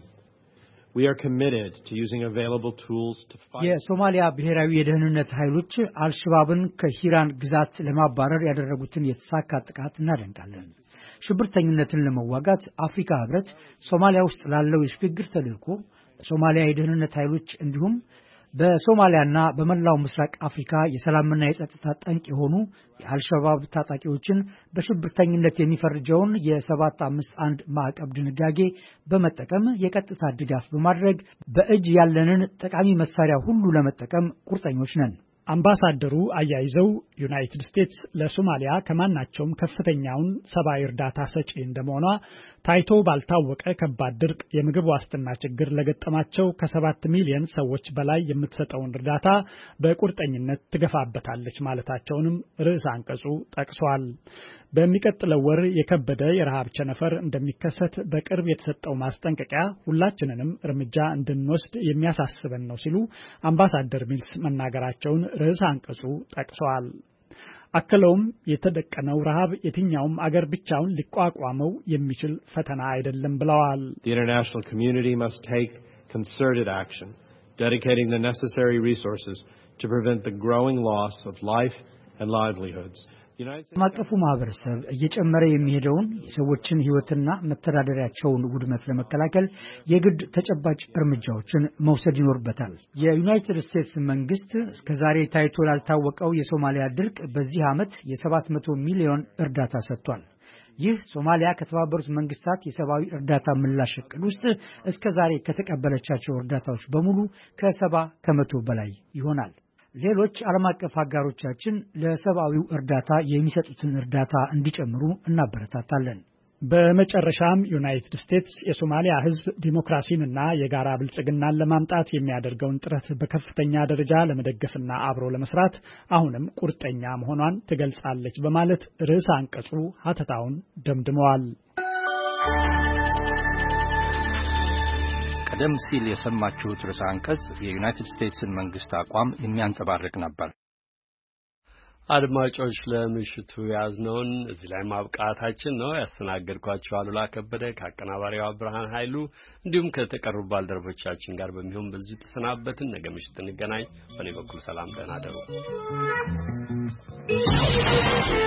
S: We are committed to using available tools to fight.
T: የሶማሊያ ብሔራዊ የደህንነት ኃይሎች አልሸባብን ከሂራን ግዛት ለማባረር ያደረጉትን የተሳካ ጥቃት እናደንቃለን። ሽብርተኝነትን ለመዋጋት አፍሪካ ህብረት ሶማሊያ ውስጥ ላለው የሽግግር ተልዕኮ ሶማሊያ የደህንነት ኃይሎች እንዲሁም በሶማሊያና በመላው ምስራቅ አፍሪካ የሰላምና የጸጥታ ጠንቅ የሆኑ የአልሸባብ ታጣቂዎችን በሽብርተኝነት የሚፈርጀውን የሰባት አምስት አንድ ማዕቀብ ድንጋጌ በመጠቀም የቀጥታ ድጋፍ በማድረግ በእጅ ያለንን ጠቃሚ መሳሪያ ሁሉ ለመጠቀም ቁርጠኞች ነን። አምባሳደሩ አያይዘው ዩናይትድ ስቴትስ ለሶማሊያ ከማናቸውም ከፍተኛውን ሰብአዊ እርዳታ ሰጪ እንደመሆኗ ታይቶ ባልታወቀ ከባድ ድርቅ የምግብ ዋስትና ችግር ለገጠማቸው ከሰባት ሚሊዮን ሰዎች በላይ የምትሰጠውን እርዳታ በቁርጠኝነት ትገፋበታለች ማለታቸውንም ርዕሰ አንቀጹ ጠቅሷል። በሚቀጥለው ወር የከበደ የረሃብ ቸነፈር እንደሚከሰት በቅርብ የተሰጠው ማስጠንቀቂያ ሁላችንንም እርምጃ እንድንወስድ የሚያሳስበን ነው ሲሉ አምባሳደር ሚልስ መናገራቸውን ርዕሰ አንቀጹ ጠቅሷል። አክለውም የተደቀነው ረሃብ የትኛውም አገር ብቻውን ሊቋቋመው የሚችል ፈተና አይደለም ብለዋል።
S: The international community must take concerted action, dedicating the necessary resources to prevent the growing loss of life and livelihoods.
T: ማቀፉ ማህበረሰብ እየጨመረ የሚሄደውን የሰዎችን ህይወትና መተዳደሪያቸውን ውድመት ለመከላከል የግድ ተጨባጭ እርምጃዎችን መውሰድ ይኖርበታል። የዩናይትድ ስቴትስ መንግስት እስከዛሬ ታይቶ ላልታወቀው የሶማሊያ ድርቅ በዚህ ዓመት የሰባት መቶ ሚሊዮን እርዳታ ሰጥቷል። ይህ ሶማሊያ ከተባበሩት መንግስታት የሰብአዊ እርዳታ ምላሽ ዕቅድ ውስጥ እስከዛሬ ከተቀበለቻቸው እርዳታዎች በሙሉ ከሰባ ከመቶ በላይ ይሆናል። ሌሎች ዓለም አቀፍ አጋሮቻችን ለሰብአዊው እርዳታ የሚሰጡትን እርዳታ እንዲጨምሩ እናበረታታለን።
D: በመጨረሻም ዩናይትድ ስቴትስ የሶማሊያ ህዝብ ዲሞክራሲንና የጋራ ብልጽግናን ለማምጣት የሚያደርገውን ጥረት በከፍተኛ ደረጃ ለመደገፍና አብሮ ለመስራት አሁንም ቁርጠኛ መሆኗን ትገልጻለች በማለት ርዕሰ አንቀጹ ሀተታውን ደምድመዋል።
R: ቀደም ሲል የሰማችሁት ርዕሰ አንቀጽ የዩናይትድ ስቴትስን መንግስት አቋም የሚያንጸባርቅ ነበር።
B: አድማጮች ለምሽቱ ያዝነውን እዚህ ላይ ማብቃታችን ነው። ያስተናገድኳችሁ አሉላ ከበደ ከአቀናባሪዋ ብርሃን ኃይሉ እንዲሁም ከተቀሩ ባልደረቦቻችን ጋር በሚሆን በዚህ ተሰናበትን። ነገ ምሽት እንገናኝ። በእኔ በኩል ሰላም፣ ደህና እደሩ።